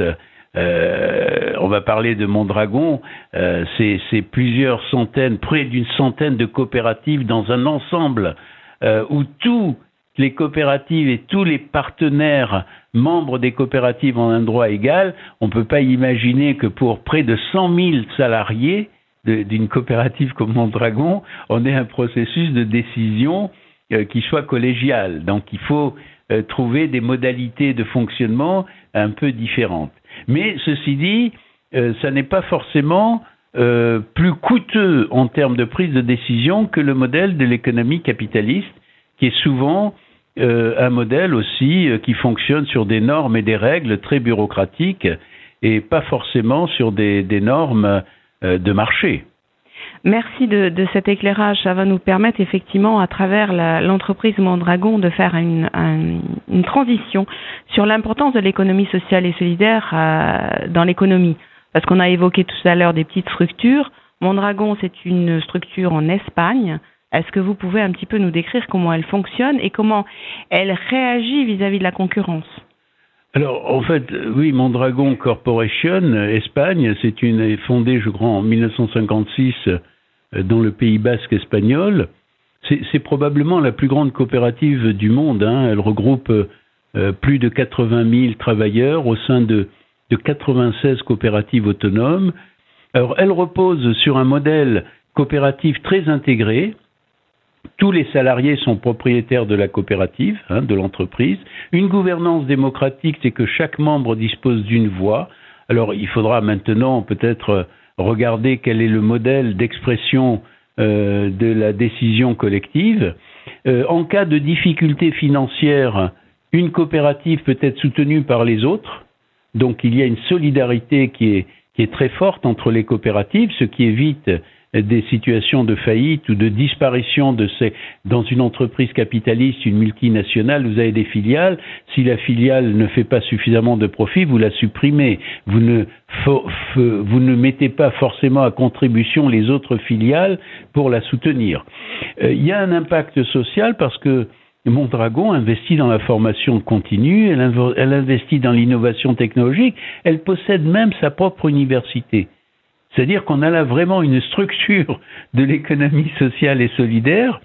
euh, on va parler de Mondragon, euh, c'est, c'est plusieurs centaines, près d'une centaine de coopératives dans un ensemble euh, où tous les coopératives et tous les partenaires membres des coopératives ont un droit égal, on ne peut pas imaginer que pour près de cent mille salariés de, d'une coopérative comme Mondragon, on ait un processus de décision euh, qui soit collégial. Donc il faut euh, trouver des modalités de fonctionnement un peu différentes. Mais ceci dit, euh, ça n'est pas forcément euh, plus coûteux en termes de prise de décision que le modèle de l'économie capitaliste, qui est souvent euh, un modèle aussi euh, qui fonctionne sur des normes et des règles très bureaucratiques et pas forcément sur des, des normes euh, de marché. Merci de, de cet éclairage. Ça va nous permettre effectivement, à travers la, l'entreprise Mondragon, de faire une, un, une transition sur l'importance de l'économie sociale et solidaire euh, dans l'économie. Parce qu'on a évoqué tout à l'heure des petites structures. Mondragon, c'est une structure en Espagne. Est-ce que vous pouvez un petit peu nous décrire comment elle fonctionne et comment elle réagit vis-à-vis de la concurrence ? Alors, en fait, oui, Mondragon Corporation, Espagne, c'est une fondée, je crois, en mille neuf cent cinquante-six dans le Pays Basque espagnol. C'est, c'est probablement la plus grande coopérative du monde. Hein. Elle regroupe euh, plus de quatre-vingt mille travailleurs au sein de, de quatre-vingt-seize coopératives autonomes. Alors, elle repose sur un modèle coopératif très intégré. Tous les salariés sont propriétaires de la coopérative, hein, de l'entreprise. Une gouvernance démocratique, c'est que chaque membre dispose d'une voix. Alors, il faudra maintenant peut-être regarder quel est le modèle d'expression euh, de la décision collective. Euh, en cas de difficultés financières, une coopérative peut être soutenue par les autres. Donc, il y a une solidarité qui est, qui est très forte entre les coopératives, ce qui évite des situations de faillite ou de disparition de ces, dans une entreprise capitaliste, une multinationale, vous avez des filiales. Si la filiale ne fait pas suffisamment de profit, vous la supprimez. Vous ne, fo, f, vous ne mettez pas forcément à contribution les autres filiales pour la soutenir. Euh, il y a un impact social parce que Mondragon investit dans la formation continue, elle, inv- elle investit dans l'innovation technologique, elle possède même sa propre université. C'est-à-dire qu'on a là vraiment une structure de l'économie sociale et solidaire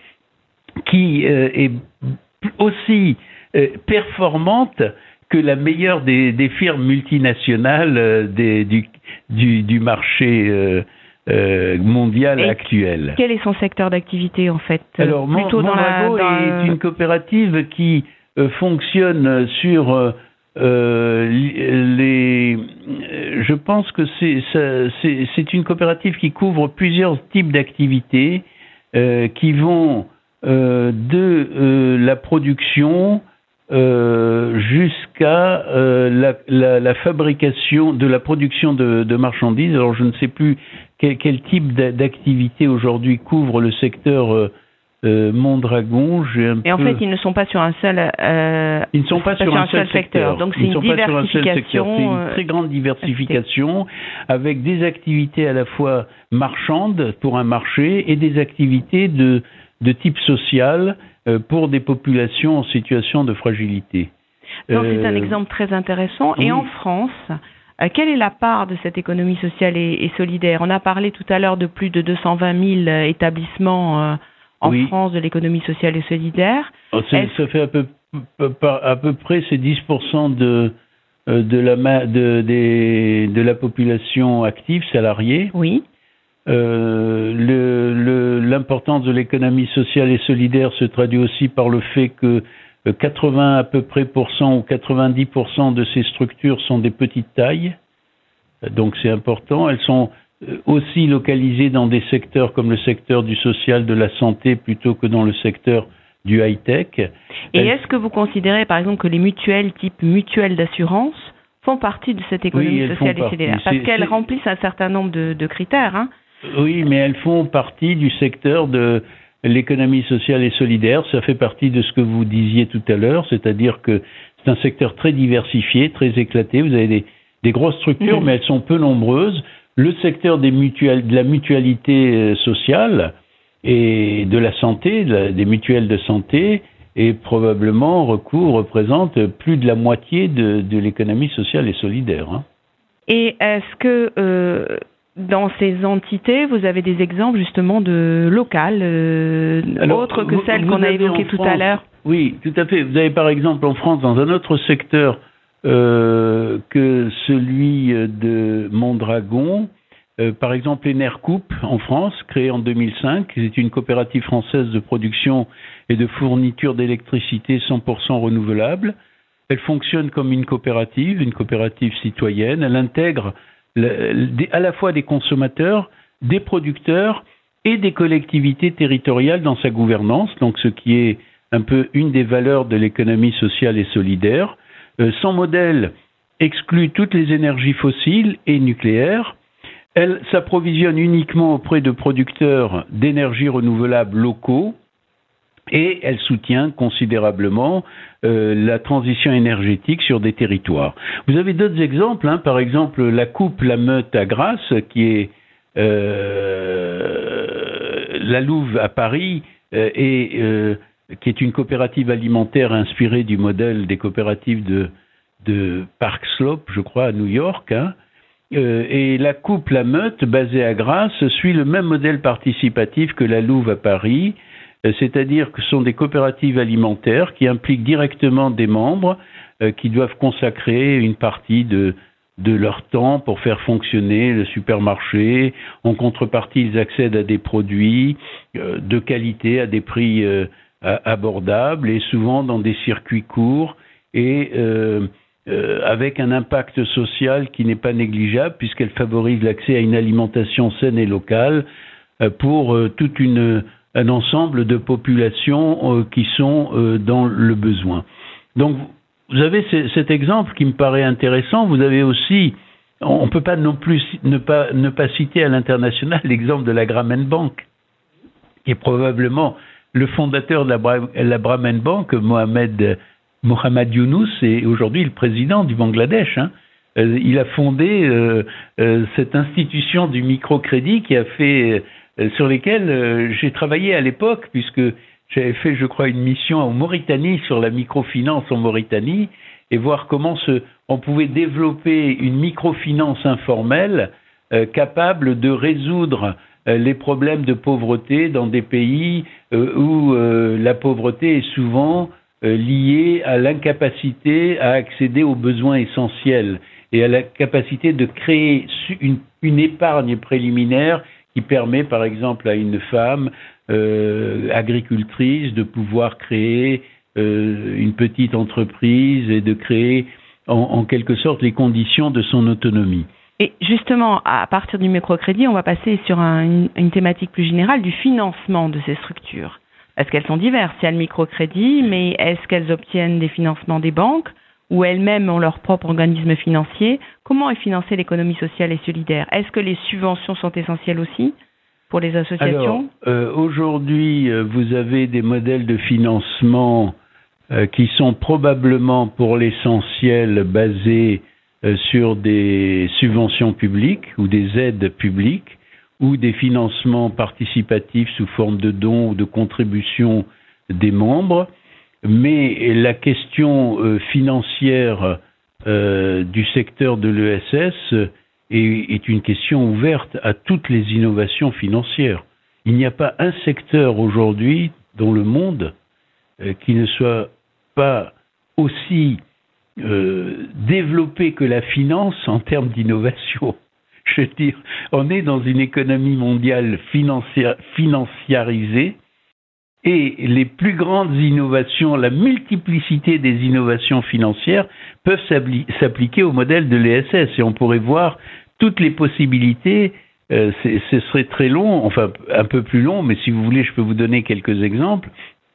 qui euh, est aussi euh, performante que la meilleure des, des firmes multinationales euh, des, du, du, du marché euh, euh, mondial et actuel. Quel est son secteur d'activité en fait ? Alors, Plutôt Mondragon dans la, dans... est une coopérative qui euh, fonctionne sur... Euh, Euh, les, je pense que c'est, ça, c'est, c'est une coopérative qui couvre plusieurs types d'activités euh, qui vont euh, de euh, la production euh, jusqu'à euh, la, la, la fabrication, de la production de, de marchandises. Alors je ne sais plus quel, quel type d'activité aujourd'hui couvre le secteur euh, Euh, Mondragon, j'ai un Et en peu... fait, ils ne sont pas sur un seul. Euh, ils ne sont pas, pas sur, sur un, un seul, seul secteur. secteur. Donc c'est une diversification. C'est une très grande diversification euh, avec des activités à la fois marchandes pour un marché et des activités de de type social euh, pour des populations en situation de fragilité. Donc euh, c'est un exemple très intéressant. Oui. Et en France, euh, quelle est la part de cette économie sociale et, et solidaire ? On a parlé tout à l'heure de plus de deux cent vingt mille établissements. Euh, en oui. France de l'économie sociale et solidaire. Oh, ça fait à peu, à peu près c'est dix pour cent de, de, la, de, de, de la population active, salariée. Oui. Euh, le, le, l'importance de l'économie sociale et solidaire se traduit aussi par le fait que quatre-vingts à peu près pour cent ou quatre-vingt-dix pour cent de ces structures sont des petites tailles. Donc c'est important. Elles sont aussi localisées dans des secteurs comme le secteur du social, de la santé, plutôt que dans le secteur du high-tech. Et Elle... est-ce que vous considérez, par exemple, que les mutuelles type mutuelles d'assurance font partie de cette économie oui, sociale et solidaire? Parce c'est, qu'elles c'est... remplissent un certain nombre de, de critères. Hein. Oui, mais elles font partie du secteur de l'économie sociale et solidaire. Ça fait partie de ce que vous disiez tout à l'heure, c'est-à-dire que c'est un secteur très diversifié, très éclaté. Vous avez des, des grosses structures, mmh. mais elles sont peu nombreuses. Le secteur des mutuelles, de la mutualité sociale et de la santé, de la, des mutuelles de santé, et probablement recours représente plus de la moitié de, de l'économie sociale et solidaire. Hein. Et est-ce que euh, dans ces entités, vous avez des exemples justement de locales, euh, Alors, autres que vous, celles vous qu'on a évoquées tout à l'heure? Oui, tout à fait. Vous avez par exemple en France, dans un autre secteur euh, que celui de Mondragon, euh, par exemple Enercoup en France, créée en deux mille cinq, c'est une coopérative française de production et de fourniture d'électricité cent pour cent renouvelable. Elle fonctionne comme une coopérative, une coopérative citoyenne. Elle intègre le, à la fois des consommateurs, des producteurs et des collectivités territoriales dans sa gouvernance, donc ce qui est un peu une des valeurs de l'économie sociale et solidaire. Euh, son modèle exclut toutes les énergies fossiles et nucléaires. Elle s'approvisionne uniquement auprès de producteurs d'énergie renouvelable locaux et elle soutient considérablement euh, la transition énergétique sur des territoires. Vous avez d'autres exemples, hein, par exemple la Coupe La Meute à Grasse, qui est euh, la Louve à Paris euh, et euh, qui est une coopérative alimentaire inspirée du modèle des coopératives de, de Park Slope, je crois, à New York. Hein. Euh, et la Coupe La Meute, basée à Grasse, suit le même modèle participatif que la Louve à Paris, euh, c'est-à-dire que ce sont des coopératives alimentaires qui impliquent directement des membres euh, qui doivent consacrer une partie de, de leur temps pour faire fonctionner le supermarché. En contrepartie, ils accèdent à des produits euh, de qualité à des prix euh, abordables et souvent dans des circuits courts et euh, euh, avec un impact social qui n'est pas négligeable puisqu'elle favorise l'accès à une alimentation saine et locale euh, pour euh, toute une un ensemble de populations euh, qui sont euh, dans le besoin. Donc vous avez c- cet exemple qui me paraît intéressant. Vous avez aussi, on ne peut pas non plus ne pas ne pas citer à l'international l'exemple de la Grameen Bank, qui est probablement le fondateur de la, Bra- la Grameen Bank, Mohamed Mohamed Younous, est aujourd'hui le président du Bangladesh. Hein. Euh, il a fondé euh, euh, cette institution du microcrédit qui a fait, euh, sur lesquelles euh, j'ai travaillé à l'époque, puisque j'avais fait, je crois, une mission en Mauritanie sur la microfinance en Mauritanie, et voir comment se, on pouvait développer une microfinance informelle euh, capable de résoudre les problèmes de pauvreté dans des pays euh, où euh, la pauvreté est souvent euh, liée à l'incapacité à accéder aux besoins essentiels et à la capacité de créer une, une épargne préliminaire qui permet par exemple à une femme euh, agricultrice de pouvoir créer euh, une petite entreprise et de créer en, en quelque sorte les conditions de son autonomie. Et justement, à partir du microcrédit, on va passer sur un, une, une thématique plus générale du financement de ces structures. Est-ce qu'elles sont diverses? Il y a le microcrédit, mais est-ce qu'elles obtiennent des financements des banques ou elles-mêmes ont leur propre organisme financier? Comment est financée l'économie sociale et solidaire? Est-ce que les subventions sont essentielles aussi pour les associations? Alors, euh, aujourd'hui, vous avez des modèles de financement euh, qui sont probablement pour l'essentiel basés sur des subventions publiques ou des aides publiques ou des financements participatifs sous forme de dons ou de contributions des membres. Mais la question euh, financière euh, du secteur de l'E S S est, est une question ouverte à toutes les innovations financières. Il n'y a pas un secteur aujourd'hui dans le monde euh, qui ne soit pas aussi Euh, développer que la finance en termes d'innovation. Je veux dire, on est dans une économie mondiale financière, financiarisée et les plus grandes innovations, la multiplicité des innovations financières peuvent s'appliquer au modèle de l'E S S et on pourrait voir toutes les possibilités. Euh, ce serait très long, enfin un peu plus long, mais si vous voulez, je peux vous donner quelques exemples.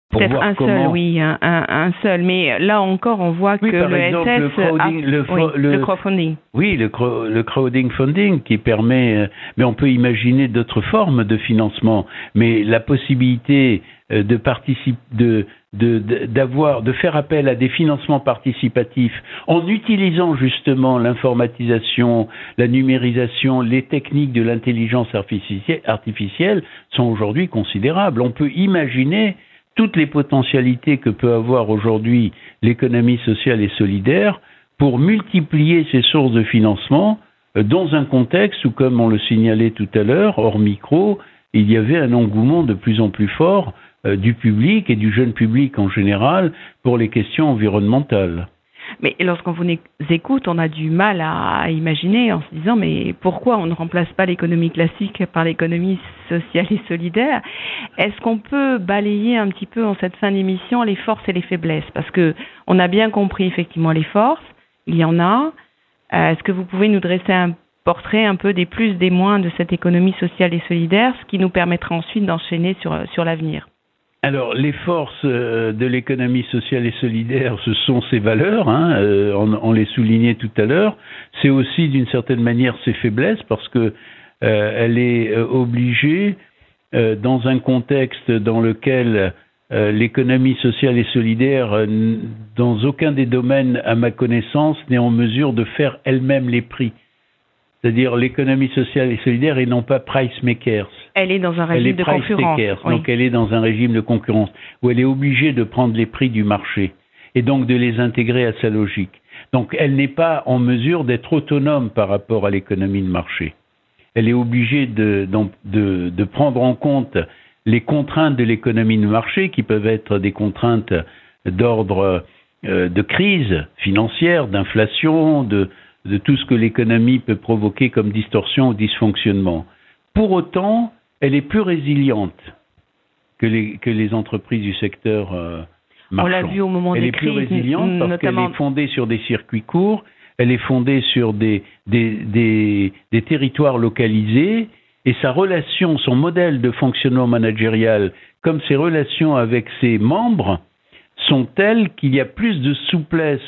Pour Peut-être voir un comment... seul, oui, un, un, un seul. Mais là encore, on voit oui, que par le exemple, S S le crowding, a... le, oui, le, le crowdfunding. Oui, le, le crowding funding qui permet, mais on peut imaginer d'autres formes de financement. Mais la possibilité de participer, de, de, de, d'avoir, de faire appel à des financements participatifs en utilisant justement l'informatisation, la numérisation, les techniques de l'intelligence artificielle sont aujourd'hui considérables. On peut imaginer toutes les potentialités que peut avoir aujourd'hui l'économie sociale et solidaire pour multiplier ces sources de financement dans un contexte où, comme on le signalait tout à l'heure, hors micro, il y avait un engouement de plus en plus fort euh, du public et du jeune public en général pour les questions environnementales. Mais lorsqu'on vous écoute, on a du mal à imaginer en se disant mais pourquoi on ne remplace pas l'économie classique par l'économie sociale et solidaire? Est-ce qu'on peut balayer un petit peu en cette fin d'émission les forces et les faiblesses? Parce que on a bien compris effectivement les forces, il y en a. Euh, est-ce que vous pouvez nous dresser un portrait un peu des plus, des moins de cette économie sociale et solidaire, ce qui nous permettra ensuite d'enchaîner sur, sur l'avenir? Alors, les forces de l'économie sociale et solidaire, ce sont ses valeurs, hein, euh, on, on les soulignait tout à l'heure. C'est aussi, d'une certaine manière, ses faiblesses, parce que euh, elle est euh, obligée, euh, dans un contexte dans lequel euh, l'économie sociale et solidaire, euh, dans aucun des domaines, à ma connaissance, n'est en mesure de faire elle-même les prix. C'est-à-dire l'économie sociale et solidaire et non pas price makers. Elle est dans un régime de concurrence. Oui. Donc elle est dans un régime de concurrence où elle est obligée de prendre les prix du marché et donc de les intégrer à sa logique. Donc elle n'est pas en mesure d'être autonome par rapport à l'économie de marché. Elle est obligée de, de, de prendre en compte les contraintes de l'économie de marché qui peuvent être des contraintes d'ordre euh, de crise financière, d'inflation, de de tout ce que l'économie peut provoquer comme distorsion ou dysfonctionnement. Pour autant, elle est plus résiliente que les, que les entreprises du secteur euh, marchand. On l'a vu au moment elle des est crises, plus résiliente parce notamment... qu'elle est fondée sur des circuits courts, elle est fondée sur des, des, des, des territoires localisés, et sa relation, son modèle de fonctionnement managérial, comme ses relations avec ses membres, sont telles qu'il y a plus de souplesse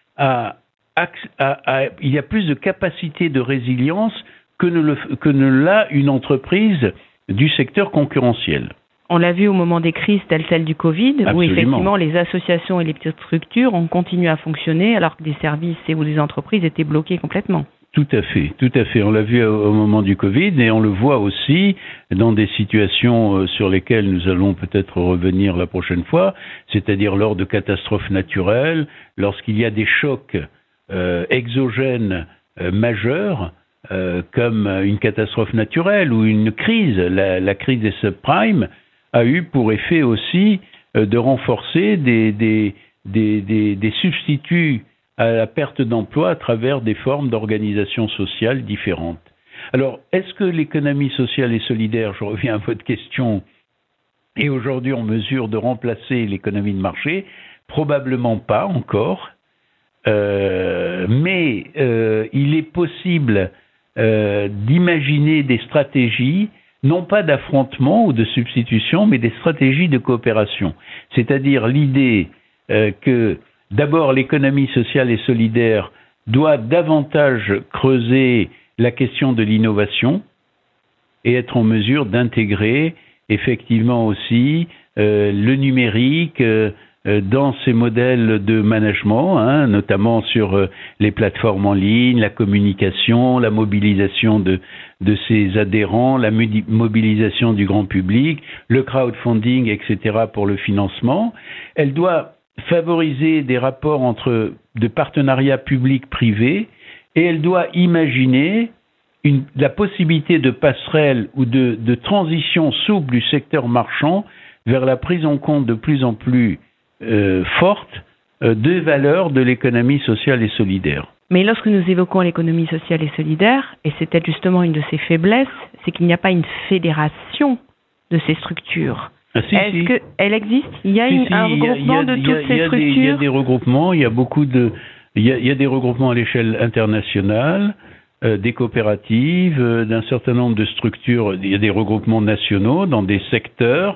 à À, à, il y a plus de capacité de résilience que ne, le, que ne l'a une entreprise du secteur concurrentiel. On l'a vu au moment des crises telles celle du Covid, Absolument. Où effectivement les associations et les petites structures ont continué à fonctionner alors que des services et ou des entreprises étaient bloqués complètement. Tout à fait, tout à fait. On l'a vu au, au moment du Covid et on le voit aussi dans des situations sur lesquelles nous allons peut-être revenir la prochaine fois, c'est-à-dire lors de catastrophes naturelles, lorsqu'il y a des chocs Euh, exogènes euh, majeures, euh, comme une catastrophe naturelle ou une crise. La, la crise des subprimes a eu pour effet aussi euh, de renforcer des, des, des, des, des substituts à la perte d'emploi à travers des formes d'organisation sociale différentes. Alors, est-ce que l'économie sociale et solidaire, je reviens à votre question, est aujourd'hui en mesure de remplacer l'économie de marché? Probablement pas encore. Euh, mais euh, il est possible euh, d'imaginer des stratégies, non pas d'affrontement ou de substitution, mais des stratégies de coopération. C'est-à-dire l'idée euh, que d'abord l'économie sociale et solidaire doit davantage creuser la question de l'innovation et être en mesure d'intégrer effectivement aussi euh, le numérique euh, dans ces modèles de management, hein, notamment sur euh, les plateformes en ligne, la communication, la mobilisation de, de ses adhérents, la mobilisation du grand public, le crowdfunding, et cetera pour le financement. Elle doit favoriser des rapports entre de partenariats publics-privés et elle doit imaginer une, la possibilité de passerelle ou de, de transition souple du secteur marchand vers la prise en compte de plus en plus Euh, forte euh, des valeurs de l'économie sociale et solidaire. Mais lorsque nous évoquons l'économie sociale et solidaire, et c'était justement une de ses faiblesses, c'est qu'il n'y a pas une fédération de ces structures. Ah, si, Est-ce si. qu'elle existe? Il y a si, une, si, un regroupement y a, y a, de toutes y a, ces y a structures? des, Il y a des regroupements, il y a beaucoup de... Il y a, y a des regroupements à l'échelle internationale, euh, des coopératives, euh, d'un certain nombre de structures. Il y a des regroupements nationaux dans des secteurs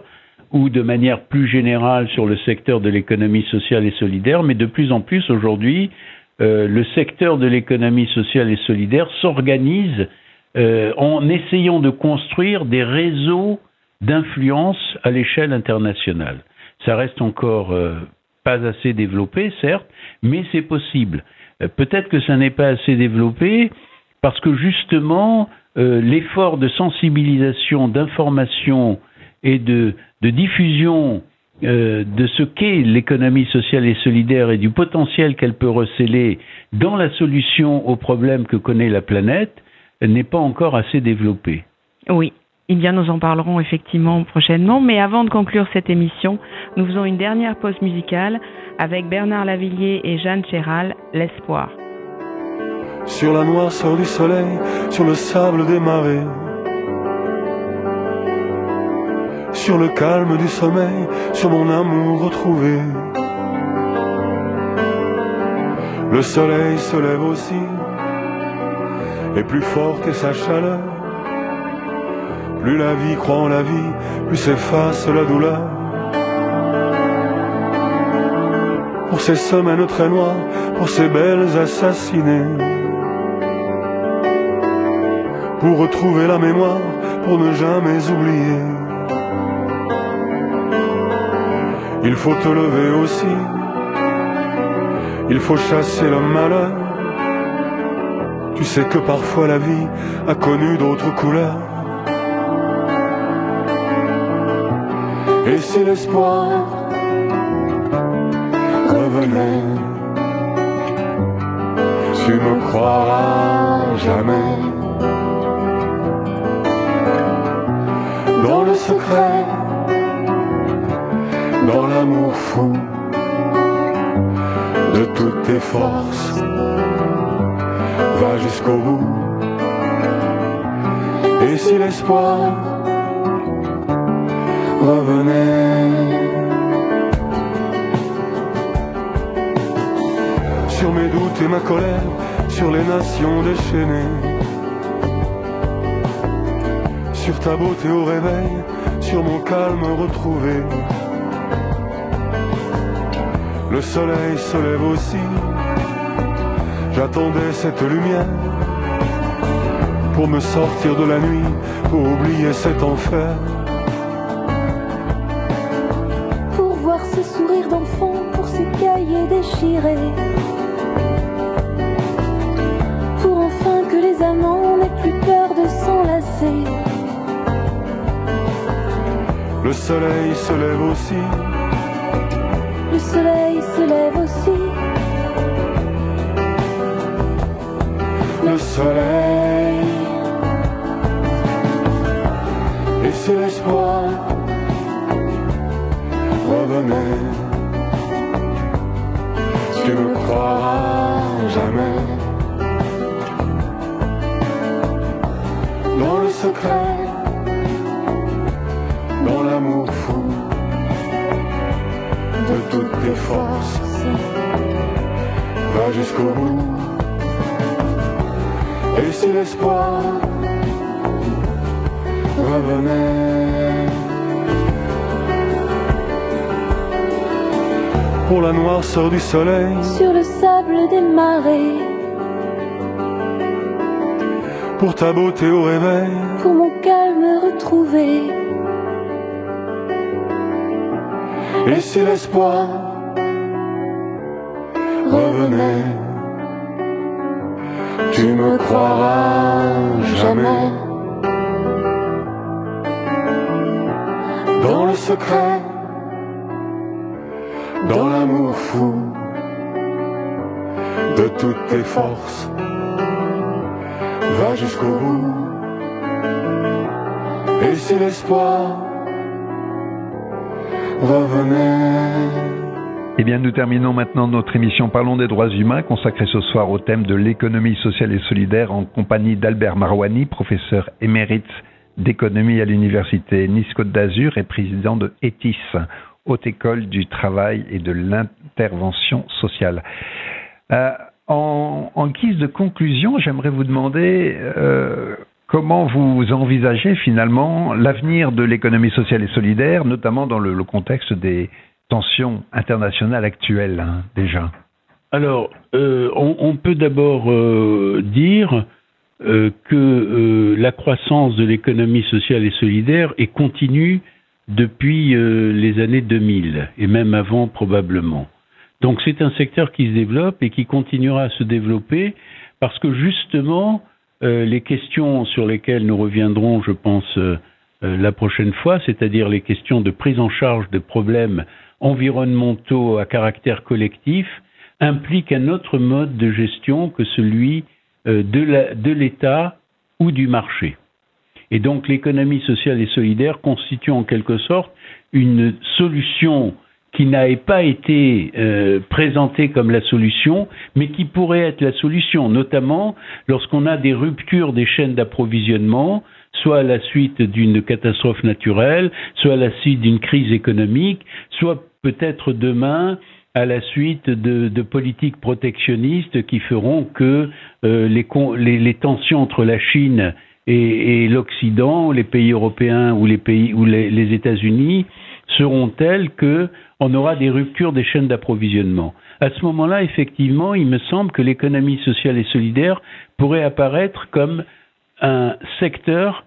ou de manière plus générale sur le secteur de l'économie sociale et solidaire, mais de plus en plus aujourd'hui, euh, le secteur de l'économie sociale et solidaire s'organise euh, en essayant de construire des réseaux d'influence à l'échelle internationale. Ça reste encore euh, pas assez développé, certes, mais c'est possible. Euh, peut-être que ça n'est pas assez développé parce que justement, euh, l'effort de sensibilisation, d'information et de, de diffusion euh, de ce qu'est l'économie sociale et solidaire et du potentiel qu'elle peut recéler dans la solution aux problèmes que connaît la planète n'est pas encore assez développé. Oui, eh bien nous en parlerons effectivement prochainement, mais avant de conclure cette émission, nous faisons une dernière pause musicale avec Bernard Lavilliers et Jeanne Chéral, L'espoir. Sur la noirceur du soleil, sur le sable des marées, sur le calme du sommeil, sur mon amour retrouvé. Le soleil se lève aussi, et plus forte est sa chaleur. Plus la vie croit en la vie, plus s'efface la douleur. Pour ces semaines très noires, pour ces belles assassinées, pour retrouver la mémoire, pour ne jamais oublier. Il faut te lever aussi, il faut chasser le malheur. Tu sais que parfois la vie a connu d'autres couleurs. Et si l'espoir revenait, tu me croiras jamais. Dans le secret, dans l'amour fou de toutes tes forces, va jusqu'au bout. Et si l'espoir revenait, sur mes doutes et ma colère, sur les nations déchaînées, sur ta beauté au réveil, sur mon calme retrouvé. Le soleil se lève aussi, j'attendais cette lumière pour me sortir de la nuit, pour oublier cet enfer. Pour voir ce sourire d'enfant, pour ces cahiers déchirés, pour enfin que les amants n'aient plus peur de s'enlacer. Le soleil se lève aussi, le soleil se lève aussi. Le soleil, et si l'espoir revenait, tu me croiras jamais. Dans le secret, dans l'amour fou de toutes tes forces, va jusqu'au bout. Et si l'espoir revenait, pour la noirceur du soleil, sur le sable des marées, pour ta beauté au réveil, pour mon calme retrouvé. Et si l'espoir revenait, tu me croiras jamais. Dans le secret, dans l'amour fou de toutes tes forces, va jusqu'au bout. Et si l'espoir revenait. Eh bien, nous terminons maintenant notre émission Parlons des droits humains, consacrée ce soir au thème de l'économie sociale et solidaire en compagnie d'Albert Marouani, professeur émérite d'économie à l'université Nice-Côte d'Azur et président de ETIS, Haute École du Travail et de l'Intervention Sociale. Euh, en, en guise de conclusion, j'aimerais vous demander, euh, comment vous envisagez finalement l'avenir de l'économie sociale et solidaire, notamment dans le, le contexte des tensions internationales actuelles, hein, déjà? Alors, euh, on, on peut d'abord euh, dire euh, que euh, la croissance de l'économie sociale et solidaire est continue depuis euh, les années deux mille, et même avant probablement. Donc c'est un secteur qui se développe et qui continuera à se développer parce que justement, euh, les questions sur lesquelles nous reviendrons, je pense, euh, euh, la prochaine fois, c'est-à-dire les questions de prise en charge de problèmes environnementaux à caractère collectif, impliquent un autre mode de gestion que celui euh, de, la, de l'État ou du marché. Et donc l'économie sociale et solidaire constitue en quelque sorte une solution qui n'a pas été euh, présentée comme la solution, mais qui pourrait être la solution, notamment lorsqu'on a des ruptures des chaînes d'approvisionnement, soit à la suite d'une catastrophe naturelle, soit à la suite d'une crise économique, soit peut-être demain à la suite de, de politiques protectionnistes qui feront que euh, les, les, les tensions entre la Chine et, et l'Occident, les pays européens ou les pays ou les, les États-Unis seront telles que on aura des ruptures des chaînes d'approvisionnement. À ce moment-là, effectivement, il me semble que l'économie sociale et solidaire pourrait apparaître comme un secteur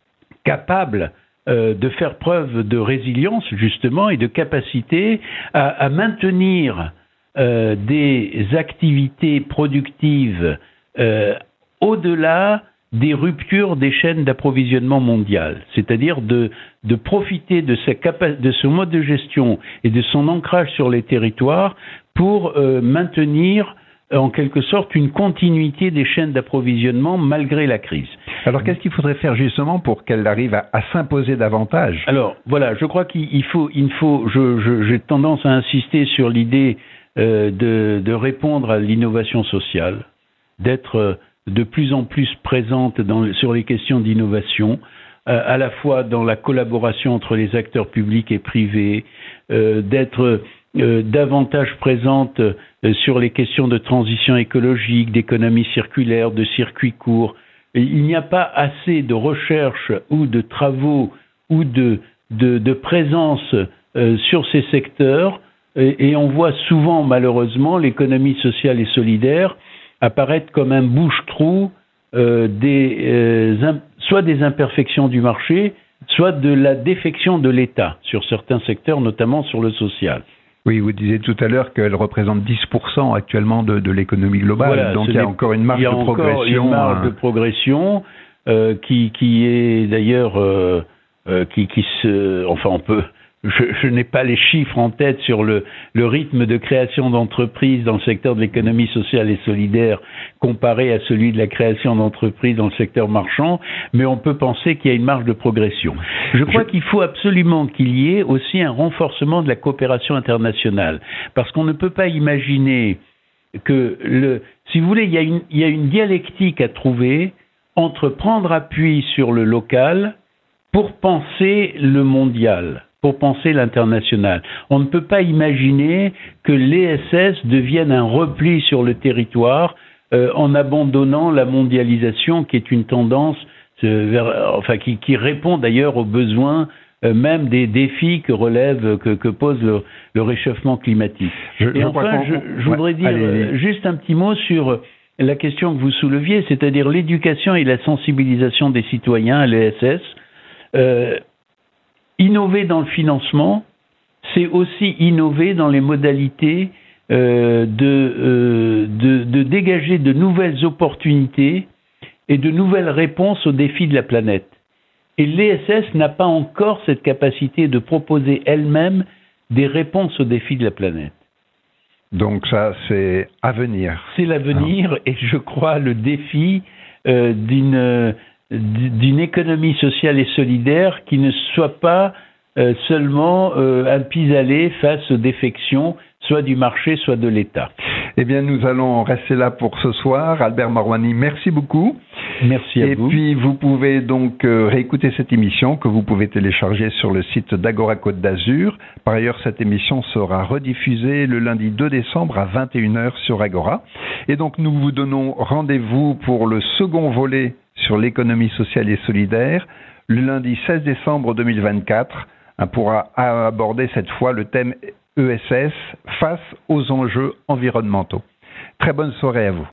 capable euh, de faire preuve de résilience, justement, et de capacité à, à maintenir euh, des activités productives euh, au-delà des ruptures des chaînes d'approvisionnement mondiales, c'est-à-dire de, de profiter de, sa capa- de ce mode de gestion et de son ancrage sur les territoires pour euh, maintenir en quelque sorte une continuité des chaînes d'approvisionnement malgré la crise. Alors qu'est-ce qu'il faudrait faire justement pour qu'elle arrive à, à s'imposer davantage? Alors voilà, je crois qu'il faut, il faut je, je, j'ai tendance à insister sur l'idée euh, de, de répondre à l'innovation sociale, d'être euh, de plus en plus présente dans, sur les questions d'innovation, euh, à la fois dans la collaboration entre les acteurs publics et privés, euh, d'être euh, davantage présente euh, sur les questions de transition écologique, d'économie circulaire, de circuits courts. Et il n'y a pas assez de recherche ou de travaux ou de, de, de présence euh, sur ces secteurs, et, et on voit souvent malheureusement l'économie sociale et solidaire apparaître comme un bouche-trou euh, des, euh, imp- soit des imperfections du marché, soit de la défection de l'État sur certains secteurs, notamment sur le social. Oui, vous disiez tout à l'heure qu'elle représente dix pour cent actuellement de, de l'économie globale, voilà, donc il y a encore une marge de progression. Il y a encore une marge euh... de progression euh, qui, qui est d'ailleurs, euh, euh, qui, qui se, enfin on peut... Je, je n'ai pas les chiffres en tête sur le, le rythme de création d'entreprises dans le secteur de l'économie sociale et solidaire comparé à celui de la création d'entreprises dans le secteur marchand, mais on peut penser qu'il y a une marge de progression. Je crois je... qu'il faut absolument qu'il y ait aussi un renforcement de la coopération internationale, parce qu'on ne peut pas imaginer que, le, si vous voulez, il y a une, il y a une dialectique à trouver entre prendre appui sur le local pour penser le mondial, pour penser l'international. On ne peut pas imaginer que l'E S S devienne un repli sur le territoire euh, en abandonnant la mondialisation qui est une tendance euh, vers, enfin qui, qui répond d'ailleurs aux besoins euh, même des défis que relève, que, que pose le, le réchauffement climatique. Je, Et je enfin, je, je voudrais ouais, dire allez. juste un petit mot sur la question que vous souleviez, c'est-à-dire l'éducation et la sensibilisation des citoyens à l'E S S. Euh, Innover dans le financement, c'est aussi innover dans les modalités euh, de, euh, de, de dégager de nouvelles opportunités et de nouvelles réponses aux défis de la planète. Et l'E S S n'a pas encore cette capacité de proposer elle-même des réponses aux défis de la planète. Donc ça, c'est à venir. C'est l'avenir, ah. Et je crois le défi euh, d'une... d'une économie sociale et solidaire qui ne soit pas euh, seulement euh, un pis-aller face aux défections, soit du marché, soit de l'État. Eh bien, nous allons rester là pour ce soir. Albert Marouani, merci beaucoup. Merci à Et vous. Et puis, vous pouvez donc euh, réécouter cette émission que vous pouvez télécharger sur le site d'Agora Côte d'Azur. Par ailleurs, cette émission sera rediffusée le lundi deux décembre à vingt et une heures sur Agora. Et donc, nous vous donnons rendez-vous pour le second volet sur l'économie sociale et solidaire, le lundi seize décembre deux mille vingt-quatre, hein, pour aborder cette fois le thème E S S face aux enjeux environnementaux. Très bonne soirée à vous.